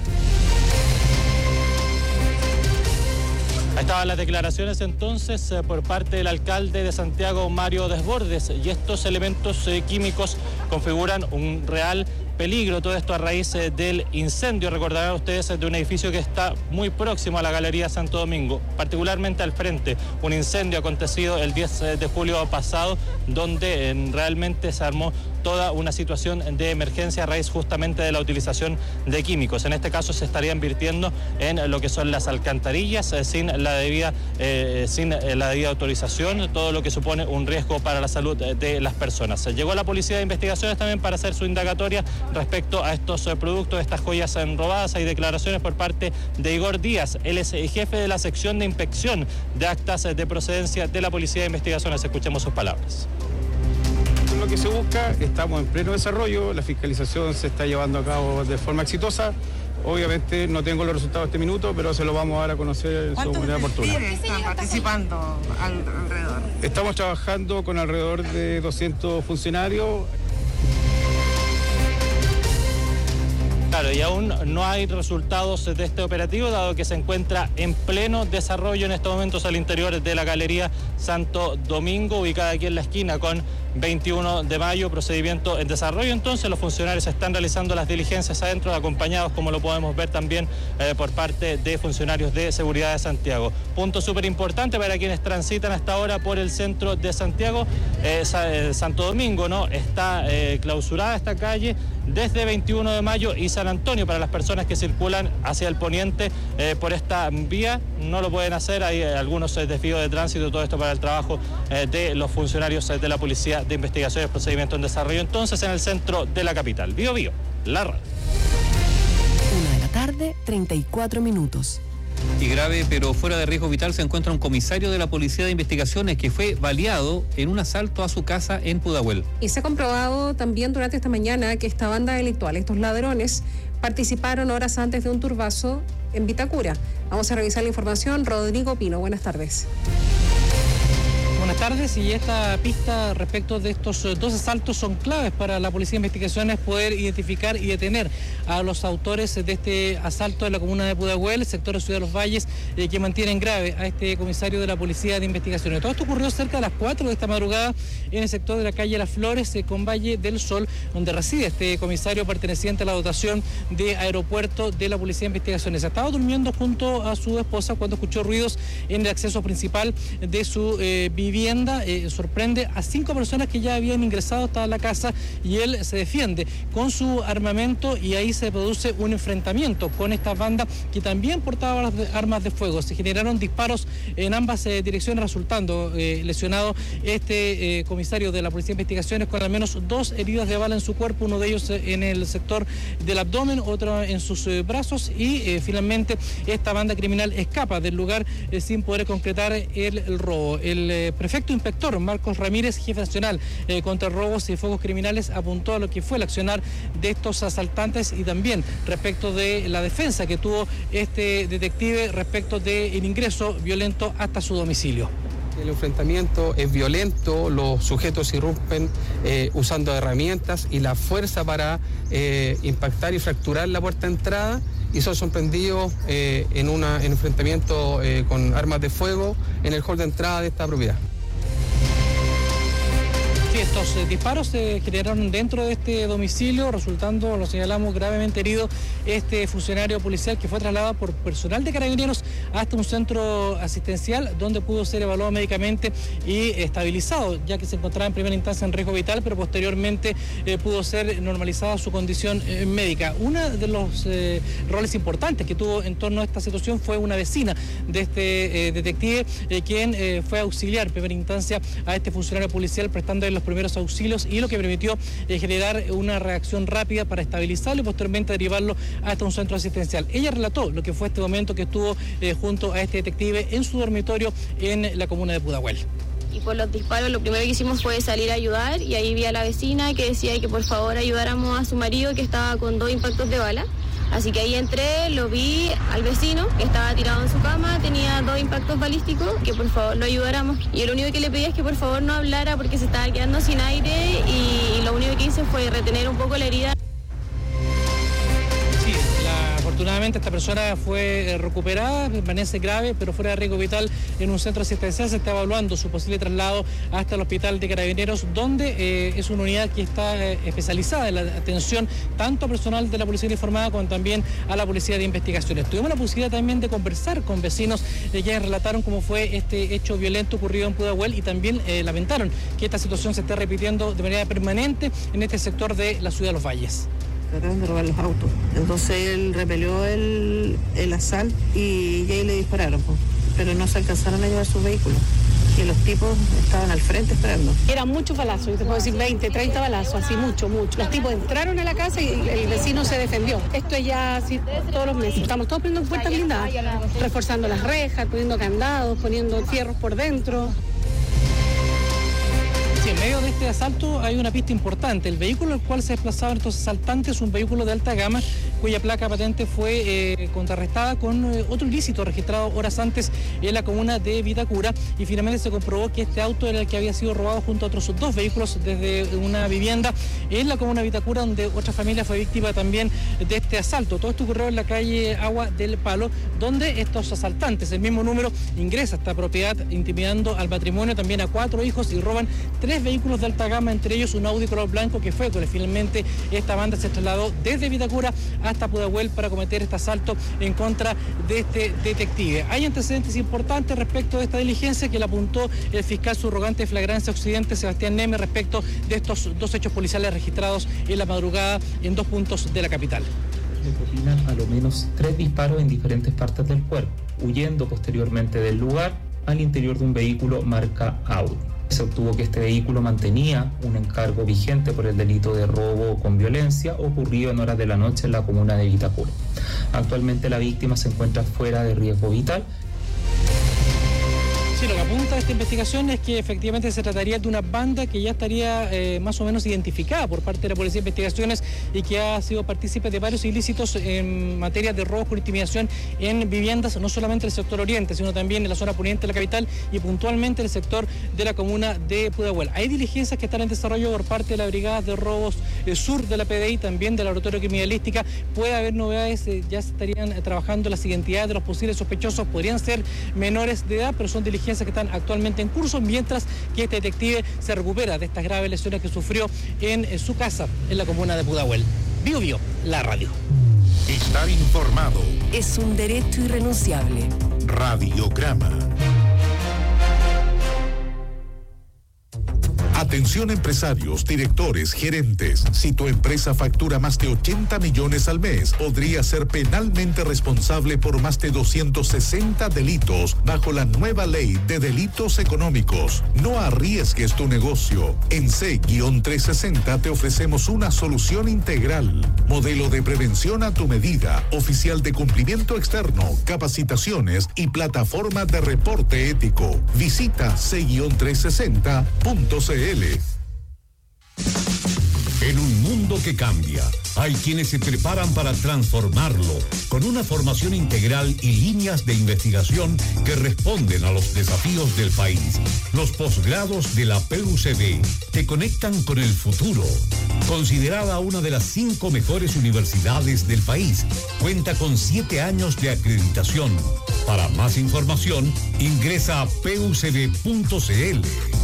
Ahí estaban las declaraciones entonces por parte del alcalde de Santiago, Mario Desbordes, y estos elementos químicos configuran un real peligro. Todo esto a raíz del incendio, recordarán ustedes, de un edificio que está muy próximo a la Galería Santo Domingo, particularmente al frente. Un incendio acontecido el 10 de julio pasado, donde realmente se armó toda una situación de emergencia a raíz justamente de la utilización de químicos. En este caso se estaría invirtiendo en lo que son las alcantarillas sin la debida autorización, todo lo que supone un riesgo para la salud de las personas. Llegó la Policía de Investigaciones también para hacer su indagatoria respecto a estos productos, estas joyas robadas. Hay declaraciones por parte de Igor Díaz, él es jefe de la sección de inspección de actas de procedencia de la Policía de Investigaciones. Escuchemos sus palabras. Lo que se busca, estamos en pleno desarrollo, la fiscalización se está llevando a cabo de forma exitosa. Obviamente no tengo los resultados de este minuto, pero se lo vamos a dar a conocer en su oportunidad oportuna. ¿Cuántos están participando alrededor? Estamos trabajando con alrededor de 200 funcionarios. Claro, y aún no hay resultados de este operativo, dado que se encuentra en pleno desarrollo en estos momentos al interior de la Galería Santo Domingo, ubicada aquí en la esquina con 21 de mayo, procedimiento en desarrollo. Entonces los funcionarios están realizando las diligencias adentro, acompañados, como lo podemos ver también, por parte de funcionarios de seguridad de Santiago. Punto súper importante para quienes transitan hasta ahora por el centro de Santiago. Santo Domingo, ¿no? Está clausurada esta calle desde 21 de mayo y San San Antonio para las personas que circulan hacia el poniente por esta vía. No lo pueden hacer, hay algunos desvíos de tránsito, todo esto para el trabajo de los funcionarios de la Policía de Investigaciones, Procedimiento en Desarrollo, entonces en el centro de la capital. Bío Bío, la radio. 1:34 PM. Y grave pero fuera de riesgo vital se encuentra un comisario de la Policía de Investigaciones que fue baleado en un asalto a su casa en Pudahuel. Y se ha comprobado también durante esta mañana que esta banda delictual, estos ladrones, participaron horas antes de un turbazo en Vitacura. Vamos a revisar la información. Rodrigo Pino, buenas tardes. Buenas tardes, y esta pista respecto de estos dos asaltos son claves para la Policía de Investigaciones poder identificar y detener a los autores de este asalto en la comuna de Pudahuel, sector de Ciudad de los Valles, que mantienen grave a este comisario de la Policía de Investigaciones. Todo esto ocurrió cerca de las 4 de esta madrugada en el sector de la calle Las Flores con Valle del Sol, donde reside este comisario perteneciente a la dotación de aeropuerto de la Policía de Investigaciones. Estaba durmiendo junto a su esposa cuando escuchó ruidos en el acceso principal de su vivienda. Sorprende a 5 personas que ya habían ingresado hasta la casa y él se defiende con su armamento y ahí se produce un enfrentamiento con esta banda que también portaba armas de fuego. Se generaron disparos en ambas direcciones, resultando lesionado este comisario de la Policía de Investigaciones con al menos 2 heridas de bala en su cuerpo, uno de ellos en el sector del abdomen, otro en sus brazos, y finalmente esta banda criminal escapa del lugar sin poder concretar el robo. El prefecto inspector Marcos Ramírez, jefe nacional contra robos y fuegos criminales, apuntó a lo que fue el accionar de estos asaltantes y también respecto de la defensa que tuvo este detective respecto del ingreso violento hasta su domicilio. El enfrentamiento es violento, los sujetos irrumpen usando herramientas y la fuerza para impactar y fracturar la puerta de entrada, y son sorprendidos en un enfrentamiento con armas de fuego en el hall de entrada de esta propiedad. Estos disparos se generaron dentro de este domicilio, resultando, lo señalamos, gravemente herido este funcionario policial que fue trasladado por personal de Carabineros hasta un centro asistencial donde pudo ser evaluado médicamente y estabilizado, ya que se encontraba en primera instancia en riesgo vital, pero posteriormente pudo ser normalizada su condición médica. Uno de los roles importantes que tuvo en torno a esta situación fue una vecina de este detective, quien fue a auxiliar en primera instancia a este funcionario policial prestándole los primeros auxilios, y lo que permitió generar una reacción rápida para estabilizarlo y posteriormente derivarlo hasta un centro asistencial. Ella relató lo que fue este momento que estuvo junto a este detective en su dormitorio en la comuna de Pudahuel. Y por los disparos lo primero que hicimos fue salir a ayudar, y ahí vi a la vecina que decía que por favor ayudáramos a su marido que estaba con 2 impactos de bala. Así que ahí entré, lo vi al vecino que estaba tirado en su cama, tenía 2 impactos balísticos, que por favor lo ayudáramos. Y lo único que le pedí es que por favor no hablara porque se estaba quedando sin aire, y lo único que hice fue retener un poco la herida. Afortunadamente esta persona fue recuperada, permanece grave, pero fuera de riesgo vital en un centro asistencial. Se está evaluando su posible traslado hasta el hospital de Carabineros, donde es una unidad que está especializada en la atención tanto a personal de la Policía Uniformada como también a la Policía de Investigaciones. Tuvimos la posibilidad también de conversar con vecinos que relataron cómo fue este hecho violento ocurrido en Pudahuel, y también lamentaron que esta situación se esté repitiendo de manera permanente en este sector de la Ciudad de los Valles. Trataron de robar los autos. Entonces él repelió el asalto y ahí le dispararon, pero no se alcanzaron a llevar sus vehículos. Y los tipos estaban al frente esperando. Eran muchos balazos, yo te puedo decir 20, 30 balazos, así mucho. Los tipos entraron a la casa y el vecino se defendió. Esto es ya así todos los meses. Estamos todos poniendo puertas blindadas, reforzando las rejas, poniendo candados, poniendo fierros por dentro. En medio de este asalto hay una pista importante. El vehículo al cual se desplazaban estos asaltantes es un vehículo de alta gama cuya placa patente fue contrarrestada con otro ilícito registrado horas antes en la comuna de Vitacura, y finalmente se comprobó que este auto era el que había sido robado junto a otros 2 vehículos desde una vivienda en la comuna de Vitacura, donde otra familia fue víctima también de este asalto. Todo esto ocurrió en la calle Agua del Palo, donde estos asaltantes, el mismo número, ingresa a esta propiedad intimidando al matrimonio, también a 4 hijos, y roban 3 vehículos de alta gama, entre ellos un Audi color blanco, que fue con el que finalmente esta banda se trasladó desde Vitacura hasta Pudahuel para cometer este asalto en contra de este detective. Hay antecedentes importantes respecto de esta diligencia que le apuntó el fiscal subrogante de flagrancia Occidente, Sebastián Neme, respecto de estos 2 hechos policiales registrados en la madrugada en 2 puntos de la capital. le propinan a lo menos 3 disparos en diferentes partes del cuerpo, huyendo posteriormente del lugar al interior de un vehículo marca Audi. Se obtuvo que este vehículo mantenía un encargo vigente por el delito de robo con violencia ocurrido en horas de la noche en la comuna de Vitacura. Actualmente la víctima se encuentra fuera de riesgo vital. Sí, lo que apunta a esta investigación es que efectivamente se trataría de una banda que ya estaría más o menos identificada por parte de la Policía de Investigaciones y que ha sido partícipe de varios ilícitos en materia de robos con intimidación en viviendas, no solamente en el sector oriente, sino también en la zona poniente de la capital y puntualmente en el sector de la comuna de Pudahuel. Hay diligencias que están en desarrollo por parte de la Brigada de Robos Sur de la PDI, también del Laboratorio Criminalística. Puede haber novedades, ya se estarían trabajando las identidades de los posibles sospechosos, podrían ser menores de edad, pero son diligencias que están actualmente en curso, mientras que este detective se recupera de estas graves lesiones que sufrió en su casa en la comuna de Pudahuel. Bio Bio, la radio. Estar informado es un derecho irrenunciable. Radiograma. Atención empresarios, directores, gerentes. Si tu empresa factura más de 80 millones al mes, podría ser penalmente responsable por más de 260 delitos bajo la nueva ley de delitos económicos. No arriesgues tu negocio. En C-360 te ofrecemos una solución integral. Modelo de prevención a tu medida, oficial de cumplimiento externo, capacitaciones y plataforma de reporte ético. Visita C-360.cl. En un mundo que cambia, hay quienes se preparan para transformarlo con una formación integral y líneas de investigación que responden a los desafíos del país. Los posgrados de la PUCB te conectan con el futuro. Considerada una de las 5 mejores universidades del país, cuenta con 7 años de acreditación. Para más información, ingresa a pucb.cl.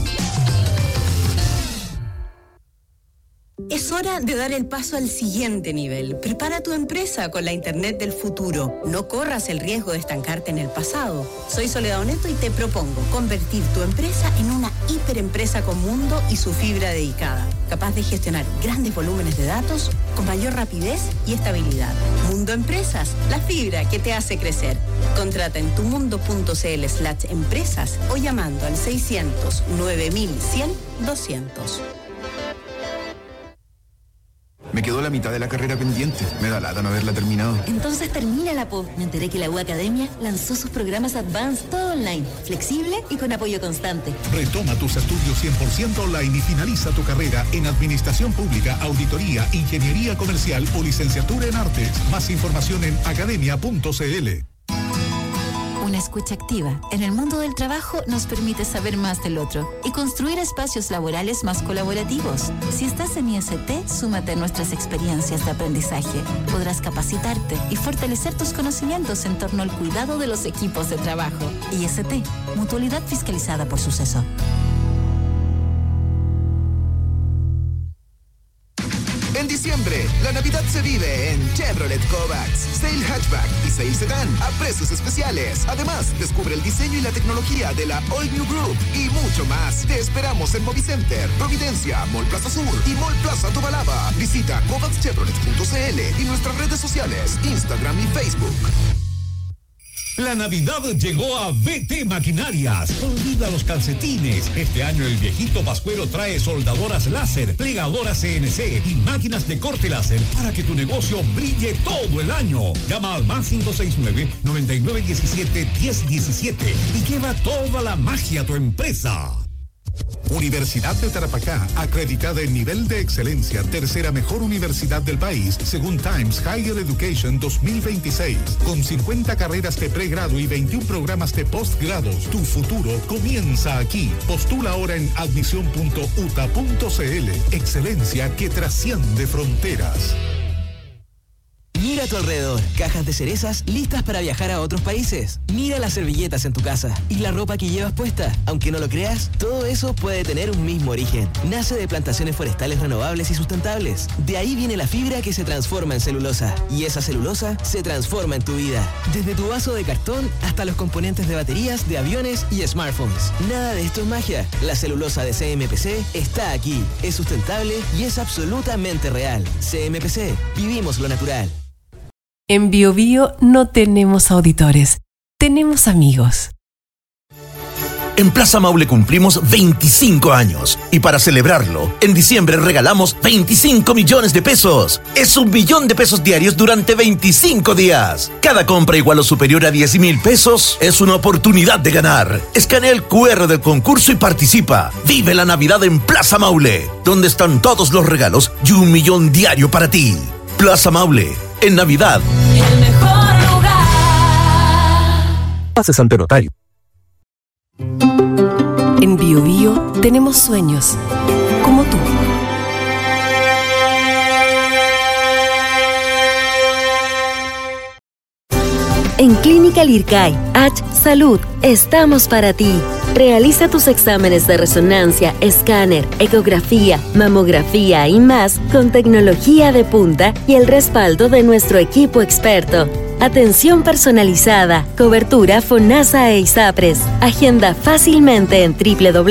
Es hora de dar el paso al siguiente nivel. Prepara tu empresa con la Internet del futuro. No corras el riesgo de estancarte en el pasado. Soy Soledad Oneto y te propongo convertir tu empresa en una hiperempresa con mundo y su fibra dedicada, capaz de gestionar grandes volúmenes de datos con mayor rapidez y estabilidad. Mundo Empresas, la fibra que te hace crecer. Contrata en tumundo.cl/empresas o llamando al 600 9100 200. Me quedó la mitad de la carrera pendiente. Me da lata no haberla terminado. Entonces termínala, po. Me enteré que la U Academia lanzó sus programas Advanced, todo online, flexible y con apoyo constante. Retoma tus estudios 100% online y finaliza tu carrera en Administración Pública, Auditoría, Ingeniería Comercial o Licenciatura en Artes. Más información en academia.cl. Una escucha activa en el mundo del trabajo nos permite saber más del otro y construir espacios laborales más colaborativos. Si estás en IST, súmate a nuestras experiencias de aprendizaje. Podrás capacitarte y fortalecer tus conocimientos en torno al cuidado de los equipos de trabajo. IST, mutualidad fiscalizada por Suceso. En diciembre, la Navidad se vive en Chevrolet Kovacs, Sail Hatchback y Sail Sedan a precios especiales. Además, descubre el diseño y la tecnología de la All New Group y mucho más. Te esperamos en Movicenter, Providencia, Mall Plaza Sur y Mall Plaza Tobalaba. Visita kovacschevrolet.cl y nuestras redes sociales, Instagram y Facebook. La Navidad llegó a BT Maquinarias. Olvida los calcetines. Este año el viejito pascuero trae soldadoras láser, plegadoras CNC y máquinas de corte láser para que tu negocio brille todo el año. Llama al más 569-9917-1017 y lleva toda la magia a tu empresa. Universidad de Tarapacá, acreditada en nivel de excelencia, tercera mejor universidad del país, según Times Higher Education 2026, con 50 carreras de pregrado y 21 programas de postgrados. Tu futuro comienza aquí. Postula ahora en admisión.uta.cl. Excelencia que trasciende fronteras. Mira a tu alrededor, cajas de cerezas listas para viajar a otros países. Mira las servilletas en tu casa y la ropa que llevas puesta. Aunque no lo creas, todo eso puede tener un mismo origen. Nace de plantaciones forestales renovables y sustentables. De ahí viene la fibra que se transforma en celulosa. Y esa celulosa se transforma en tu vida. Desde tu vaso de cartón hasta los componentes de baterías, de aviones y smartphones. Nada de esto es magia. La celulosa de CMPC está aquí. Es sustentable y es absolutamente real. CMPC, vivimos lo natural. En BioBio no tenemos auditores, tenemos amigos. En Plaza Maule cumplimos 25 años y para celebrarlo, en diciembre regalamos 25 millones de pesos. Es 1 millón de pesos diarios durante 25 días. Cada compra igual o superior a 10.000 pesos es una oportunidad de ganar. Escanea el QR del concurso y participa. Vive la Navidad en Plaza Maule, donde están todos los regalos y 1 millón diario para ti. Plaza Maule, en Navidad. El mejor lugar. Pases ante notario. En BioBio tenemos sueños, como tú. En Clínica Lircay, H Salud, estamos para ti. Realiza tus exámenes de resonancia, escáner, ecografía, mamografía y más con tecnología de punta y el respaldo de nuestro equipo experto. Atención personalizada, cobertura FONASA e ISAPRES. Agenda fácilmente en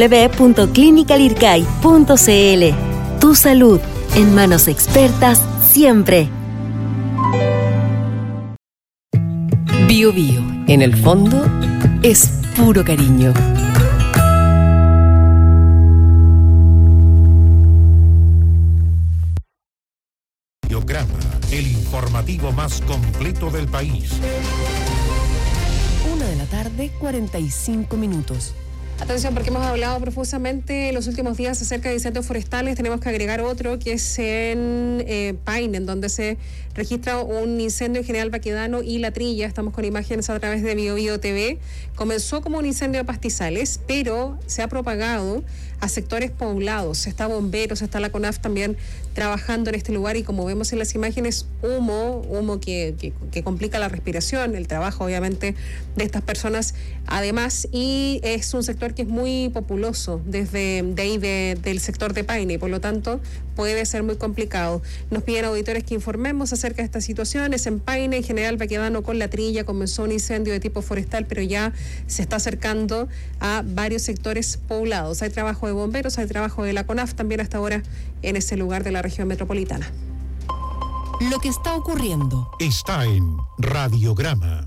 www.clinicalircay.cl. Tu salud, en manos expertas, siempre. BioBio, en el fondo, es puro cariño. Radiograma, el informativo más completo del país. 1:45 p.m. Atención, porque hemos hablado profusamente en los últimos días acerca de incendios forestales. Tenemos que agregar otro que es en Paine, en donde se registra un incendio en General Baquedano y La Trilla. Estamos con imágenes a través de BioBio TV. Comenzó como un incendio de pastizales, pero se ha propagado a sectores poblados. Está bomberos, está la CONAF también trabajando en este lugar y como vemos en las imágenes, humo que complica la respiración, el trabajo obviamente de estas personas además, y es un sector que es muy populoso desde de ahí del sector de Paine y por lo tanto puede ser muy complicado. Nos piden auditores que informemos acerca de estas situaciones. En Paine, en General Baquedano con La Trilla comenzó un incendio de tipo forestal, pero ya se está acercando a varios sectores poblados. Hay trabajo de bomberos, hay trabajo de la CONAF también hasta ahora en ese lugar de la región metropolitana. Lo que está ocurriendo está en Radiograma.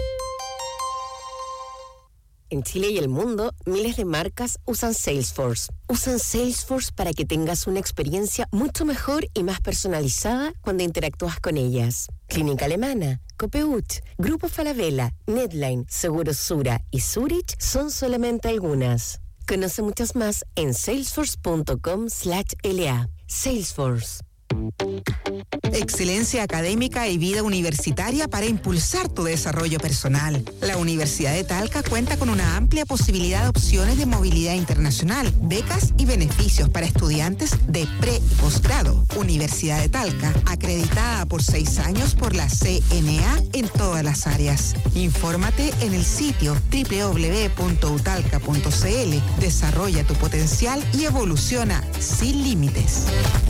En Chile y el mundo, miles de marcas usan Salesforce. Usan Salesforce para que tengas una experiencia mucho mejor y más personalizada cuando interactúas con ellas. Clínica Alemana, Copeuch, Grupo Falabella, Netline, Seguros Sura y Zurich son solamente algunas. Conoce muchas más en salesforce.com/LA. Salesforce. Excelencia académica y vida universitaria para impulsar tu desarrollo personal. La Universidad de Talca cuenta con una amplia posibilidad de opciones de movilidad internacional, becas y beneficios para estudiantes de pre y posgrado. Universidad de Talca, acreditada por 6 años por la CNA en todas las áreas. Infórmate en el sitio www.utalca.cl. Desarrolla tu potencial y evoluciona sin límites.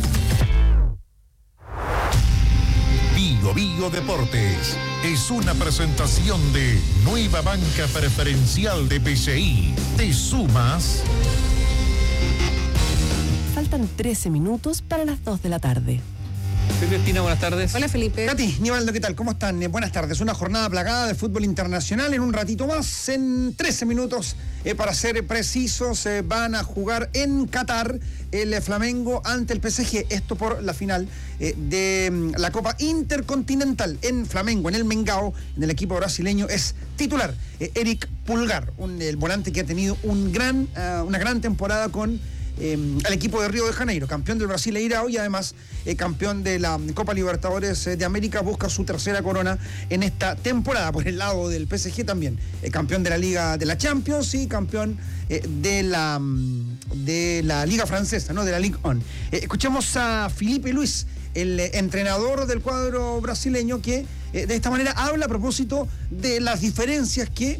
BioBio Deportes es una presentación de Nueva Banca Preferencial de PCI. ¿Te sumas? Faltan 13 minutos para las 2 de la tarde. Cristina, buenas tardes. Hola, Felipe. Katy, Nivaldo, ¿qué tal? ¿Cómo están? Buenas tardes. Una jornada plagada de fútbol internacional. En un ratito más, en 13 minutos, para ser precisos, van a jugar en Qatar el Flamengo ante el PSG. Esto por la final de la Copa Intercontinental en Flamengo, en el Mengao, en el equipo brasileño. Es titular Eric Pulgar, el volante que ha tenido una gran temporada con el equipo de Río de Janeiro, campeón del Brasileirao y además campeón de la Copa Libertadores de América. Busca su tercera corona en esta temporada. Por el lado del PSG también, campeón de la Liga de la Champions y campeón de la Liga Francesa, ¿no? De la Ligue 1. Escuchemos a Filipe Luis, el entrenador del cuadro brasileño, que de esta manera habla a propósito de las diferencias que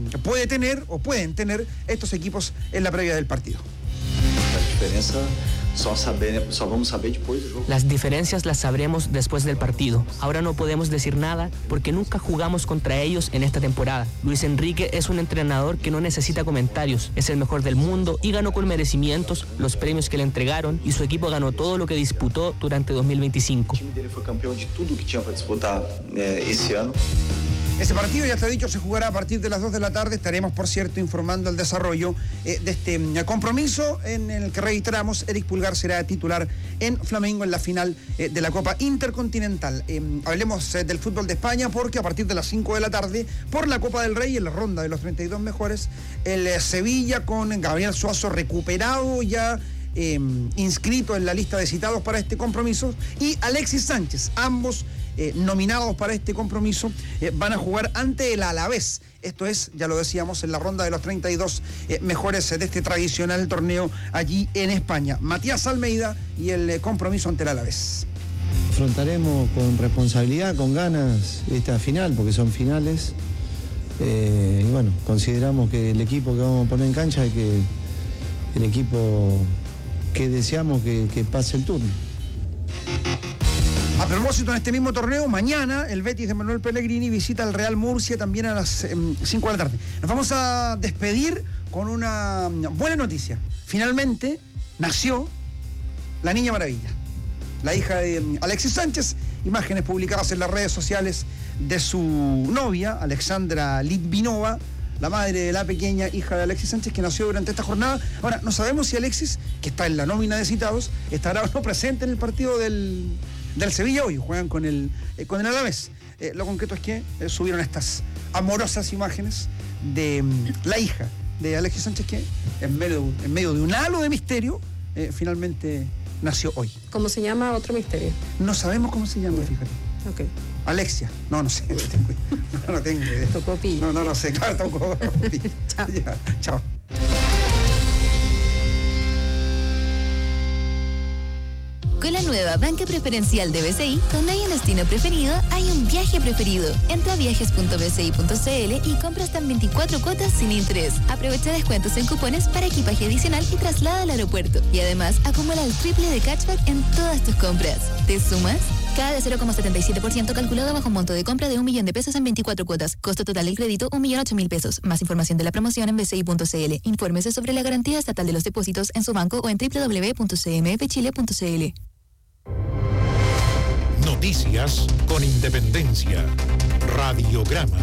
pueden tener estos equipos en la previa del partido. La diferencia Las diferencias las sabremos después del partido. Ahora no podemos decir nada porque nunca jugamos contra ellos en esta temporada. Luis Enrique es un entrenador que no necesita comentarios. Es el mejor del mundo y ganó con merecimientos los premios que le entregaron y su equipo ganó todo lo que disputó durante 2025. Ese partido, ya está dicho, se jugará a partir de las 2 de la tarde. Estaremos, por cierto, informando el desarrollo de este compromiso en el que reiteramos, Eric Pulgar será titular en Flamengo en la final de la Copa Intercontinental. Hablemos del fútbol de España porque a partir de las 5 de la tarde, por la Copa del Rey, en la ronda de los 32 mejores, el Sevilla con Gabriel Suazo recuperado ya, inscrito en la lista de citados para este compromiso, y Alexis Sánchez, ambos nominados para este compromiso, van a jugar ante el Alavés. Esto es, ya lo decíamos, en la ronda de los 32 mejores de este tradicional torneo allí en España. Matías Almeida y el compromiso ante el Alavés. Afrontaremos con responsabilidad, con ganas esta final, porque son finales. Y bueno, consideramos que el equipo que vamos a poner en cancha es que el equipo que deseamos que pase el turno. A propósito, en este mismo torneo, mañana el Betis de Manuel Pellegrini visita al Real Murcia también a las 5 de la tarde. Nos vamos a despedir con una buena noticia. Finalmente nació la Niña Maravilla, la hija de Alexis Sánchez. Imágenes publicadas en las redes sociales de su novia, Alexandra Litvinova, la madre de la pequeña hija de Alexis Sánchez, que nació durante esta jornada. Ahora, no sabemos si Alexis, que está en la nómina de citados, estará o no presente en el partido del Sevilla hoy. Juegan con el Alavés. Lo concreto es que subieron estas amorosas imágenes de la hija de Alexis Sánchez, que en medio de un halo de misterio, finalmente nació hoy. ¿Cómo se llama? Otro misterio. No sabemos cómo se llama, fíjate. Ok. Alexia. No sé. No tengo idea. Tocopilla. No sé. Claro, tocopilla. Chao. Ya, chao. Con la nueva banca preferencial de BCI, donde hay un destino preferido, hay un viaje preferido. Entra a viajes.bci.cl y compra hasta en 24 cuotas sin interés. Aprovecha descuentos en cupones para equipaje adicional y traslada al aeropuerto. Y además, acumula el triple de cashback en todas tus compras. ¿Te sumas? Cada de 0,77% calculado bajo un monto de compra de 1 millón de pesos en 24 cuotas. Costo total del crédito, 1.008.000 pesos. Más información de la promoción en bci.cl. Infórmese sobre la garantía estatal de los depósitos en su banco o en www.cmfchile.cl. Noticias con independencia. Radiograma.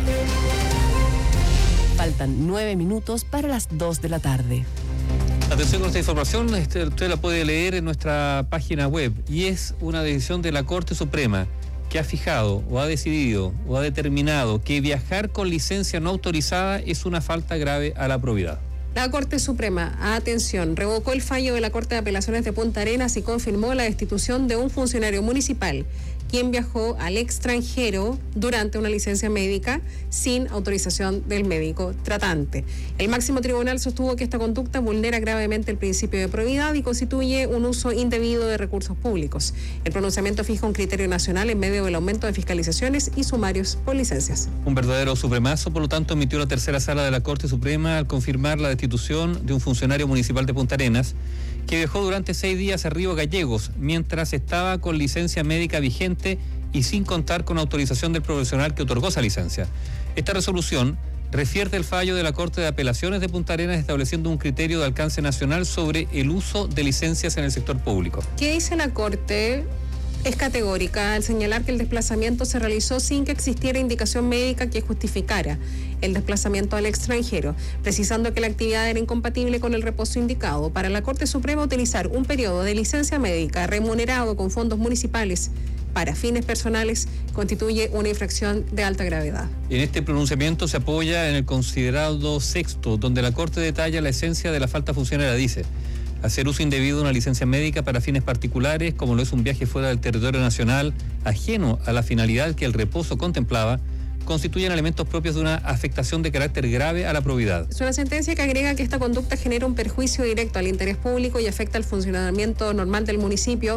Faltan 9 minutos para las 2 de la tarde. Atención con esta información, usted la puede leer en nuestra página web, y es una decisión de la Corte Suprema que ha fijado o ha decidido o ha determinado que viajar con licencia no autorizada es una falta grave a la probidad. La Corte Suprema, atención, revocó el fallo de la Corte de Apelaciones de Punta Arenas y confirmó la destitución de un funcionario municipal quien viajó al extranjero durante una licencia médica sin autorización del médico tratante. El máximo tribunal sostuvo que esta conducta vulnera gravemente el principio de probidad y constituye un uso indebido de recursos públicos. El pronunciamiento fija un criterio nacional en medio del aumento de fiscalizaciones y sumarios por licencias. Un verdadero supremazo, por lo tanto, emitió la tercera sala de la Corte Suprema al confirmar la destitución de un funcionario municipal de Punta Arenas que viajó durante 6 días a Río Gallegos mientras estaba con licencia médica vigente y sin contar con autorización del profesional que otorgó esa licencia. Esta resolución refiere el fallo de la Corte de Apelaciones de Punta Arenas estableciendo un criterio de alcance nacional sobre el uso de licencias en el sector público. ¿Qué dice la Corte? Es categórica al señalar que el desplazamiento se realizó sin que existiera indicación médica que justificara el desplazamiento al extranjero, precisando que la actividad era incompatible con el reposo indicado. Para la Corte Suprema, utilizar un periodo de licencia médica remunerado con fondos municipales para fines personales constituye una infracción de alta gravedad. En este pronunciamiento se apoya en el considerado sexto, donde la Corte detalla la esencia de la falta funcionaria. Dice: hacer uso indebido de una licencia médica para fines particulares, como lo es un viaje fuera del territorio nacional, ajeno a la finalidad que el reposo contemplaba, constituyen elementos propios de una afectación de carácter grave a la probidad. Es una sentencia que agrega que esta conducta genera un perjuicio directo al interés público y afecta al funcionamiento normal del municipio,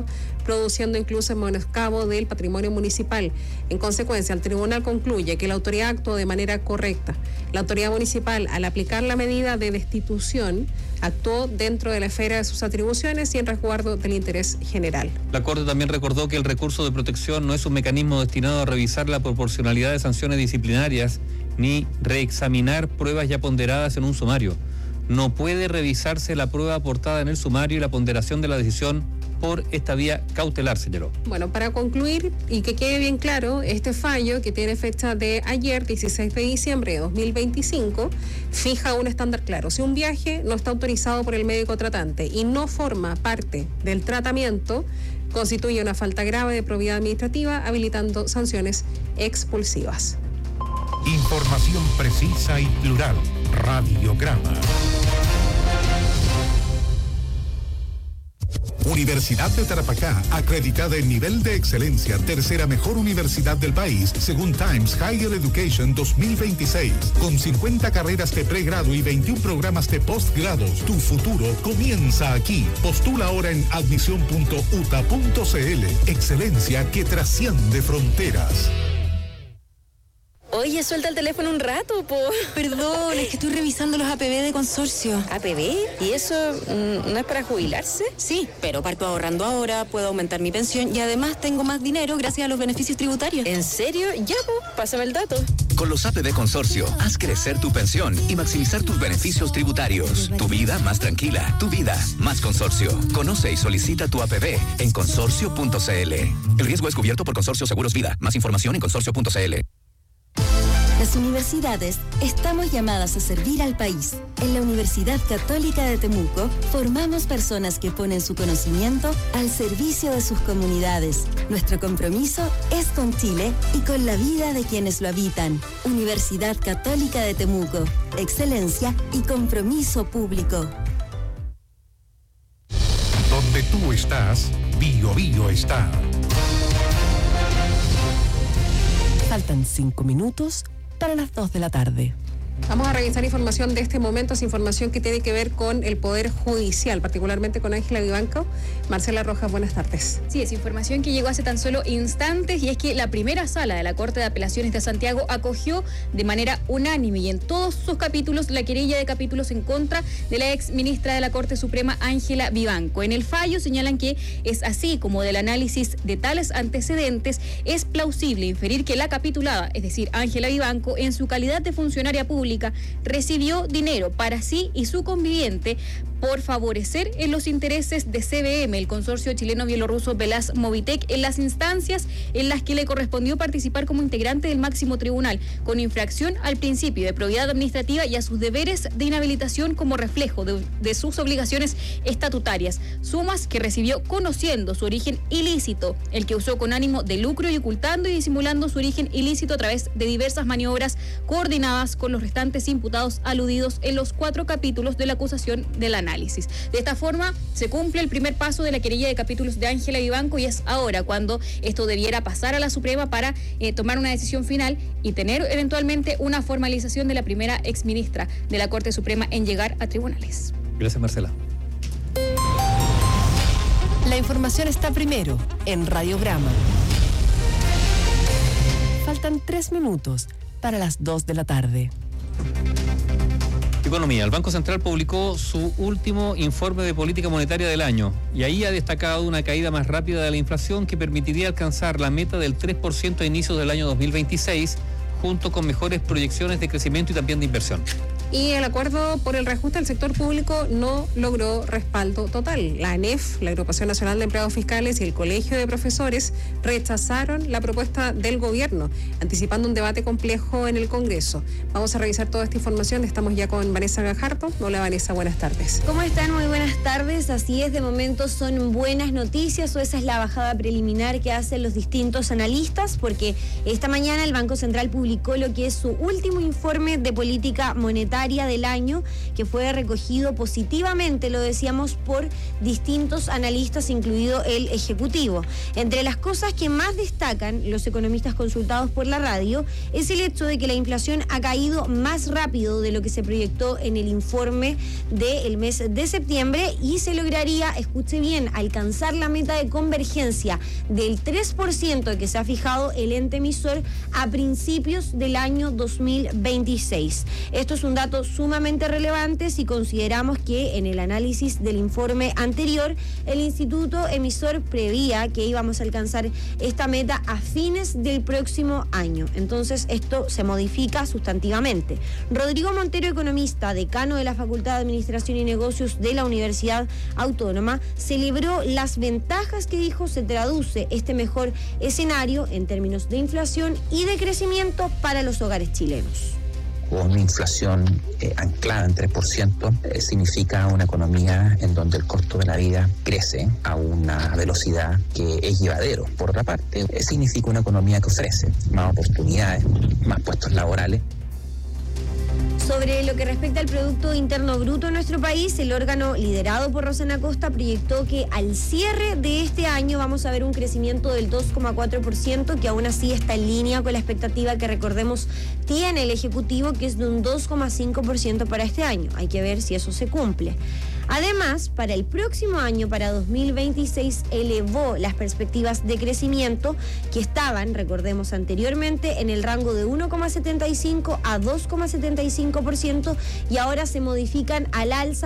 produciendo incluso el menoscabo del patrimonio municipal. En consecuencia, el tribunal concluye que la autoridad actuó de manera correcta. La autoridad municipal, al aplicar la medida de destitución, actuó dentro de la esfera de sus atribuciones y en resguardo del interés general. La Corte también recordó que el recurso de protección no es un mecanismo destinado a revisar la proporcionalidad de sanciones disciplinarias ni reexaminar pruebas ya ponderadas en un sumario. No puede revisarse la prueba aportada en el sumario y la ponderación de la decisión por esta vía cautelar, señaló. Bueno, para concluir y que quede bien claro, este fallo, que tiene fecha de ayer, 16 de diciembre de 2025, fija un estándar claro. Si un viaje no está autorizado por el médico tratante y no forma parte del tratamiento, constituye una falta grave de probidad administrativa, habilitando sanciones expulsivas. Información precisa y plural. Radiograma. Universidad de Tarapacá, acreditada en nivel de excelencia, tercera mejor universidad del país, según Times Higher Education 2026, con 50 carreras de pregrado y 21 programas de postgrados. Tu futuro comienza aquí. Postula ahora en admisión.uta.cl. Excelencia que trasciende fronteras. Oye, suelta el teléfono un rato, po. Perdón, es que estoy revisando los APB de consorcio. ¿APB? ¿Y eso no es para jubilarse? Sí, pero parto ahorrando ahora, puedo aumentar mi pensión y además tengo más dinero gracias a los beneficios tributarios. ¿En serio? Ya, po, pásame el dato. Con los APB Consorcio, haz crecer tu pensión y maximizar tus beneficios tributarios. Tu vida más tranquila, tu vida más consorcio. Conoce y solicita tu APB en consorcio.cl. El riesgo es cubierto por Consorcio Seguros Vida. Más información en consorcio.cl. Las universidades estamos llamadas a servir al país. En la Universidad Católica de Temuco formamos personas que ponen su conocimiento al servicio de sus comunidades. Nuestro compromiso es con Chile y con la vida de quienes lo habitan. Universidad Católica de Temuco. Excelencia y compromiso público. Donde tú estás, Bio Bio está. Faltan 5 minutos para las 2 de la tarde. Vamos a revisar información de este momento, es información que tiene que ver con el Poder Judicial, particularmente con Ángela Vivanco. Marcela Rojas, buenas tardes. Sí, es información que llegó hace tan solo instantes y es que la primera sala de la Corte de Apelaciones de Santiago acogió de manera unánime y en todos sus capítulos la querella de capítulos en contra de la ex ministra de la Corte Suprema, Ángela Vivanco. En el fallo señalan que es así como del análisis de tales antecedentes es plausible inferir que la capitulada, es decir, Ángela Vivanco, en su calidad de funcionaria pública, recibió dinero para sí y su conviviente por favorecer en los intereses de CBM, el consorcio chileno-bielorruso Velas Movitec, en las instancias en las que le correspondió participar como integrante del máximo tribunal, con infracción al principio de probidad administrativa y a sus deberes de inhabilitación como reflejo de sus obligaciones estatutarias, sumas que recibió conociendo su origen ilícito, el que usó con ánimo de lucro y ocultando y disimulando su origen ilícito a través de diversas maniobras coordinadas con los restantes imputados aludidos en los 4 capítulos de la acusación del análisis. De esta forma, se cumple el primer paso de la querella de capítulos de Ángela Vivanco y es ahora cuando esto debiera pasar a la Suprema para tomar una decisión final y tener eventualmente una formalización de la primera exministra de la Corte Suprema en llegar a tribunales. Gracias, Marcela. La información está primero en Radiograma. Faltan 3 minutos para las 2 de la tarde. Economía. El Banco Central publicó su último informe de política monetaria del año y ahí ha destacado una caída más rápida de la inflación que permitiría alcanzar la meta del 3% a inicios del año 2026, junto con mejores proyecciones de crecimiento y también de inversión. Y el acuerdo por el reajuste del sector público no logró respaldo total. La ANEF, la Agrupación Nacional de Empleados Fiscales y el Colegio de Profesores rechazaron la propuesta del gobierno, anticipando un debate complejo en el Congreso. Vamos a revisar toda esta información. Estamos ya con Vanessa Gajardo. Hola Vanessa, buenas tardes. ¿Cómo están? Muy buenas tardes. Así es, de momento son buenas noticias, o esa es la bajada preliminar que hacen los distintos analistas, porque esta mañana el Banco Central publicó lo que es su último informe de política monetaria monetaria del año, que fue recogido positivamente, lo decíamos, por distintos analistas, incluido el Ejecutivo. Entre las cosas que más destacan los economistas consultados por la radio es el hecho de que la inflación ha caído más rápido de lo que se proyectó en el informe del mes de septiembre y se lograría, escuche bien, alcanzar la meta de convergencia del 3% que se ha fijado el ente emisor a principios del año 2026. Esto es un dato sumamente relevante si consideramos que en el análisis del informe anterior el instituto emisor prevía que íbamos a alcanzar esta meta a fines del próximo año. Entonces esto se modifica sustantivamente. Rodrigo Montero, economista, decano de la Facultad de Administración y Negocios de la Universidad Autónoma, celebró las ventajas que dijo se traduce este mejor escenario en términos de inflación y de crecimiento para los hogares chilenos. Con una inflación anclada en 3%, significa una economía en donde el costo de la vida crece a una velocidad que es llevadero. Por otra parte, significa una economía que ofrece más oportunidades, más puestos laborales. Sobre lo que respecta al Producto Interno Bruto en nuestro país, el órgano liderado por Rosana Acosta proyectó que al cierre de este año vamos a ver un crecimiento del 2,4%, que aún así está en línea con la expectativa que, recordemos, tiene el Ejecutivo, que es de un 2,5% para este año. Hay que ver si eso se cumple. Además, para el próximo año, para 2026, elevó las perspectivas de crecimiento que estaban, recordemos anteriormente, en el rango de 1,75 a 2,75% y ahora se modifican al alza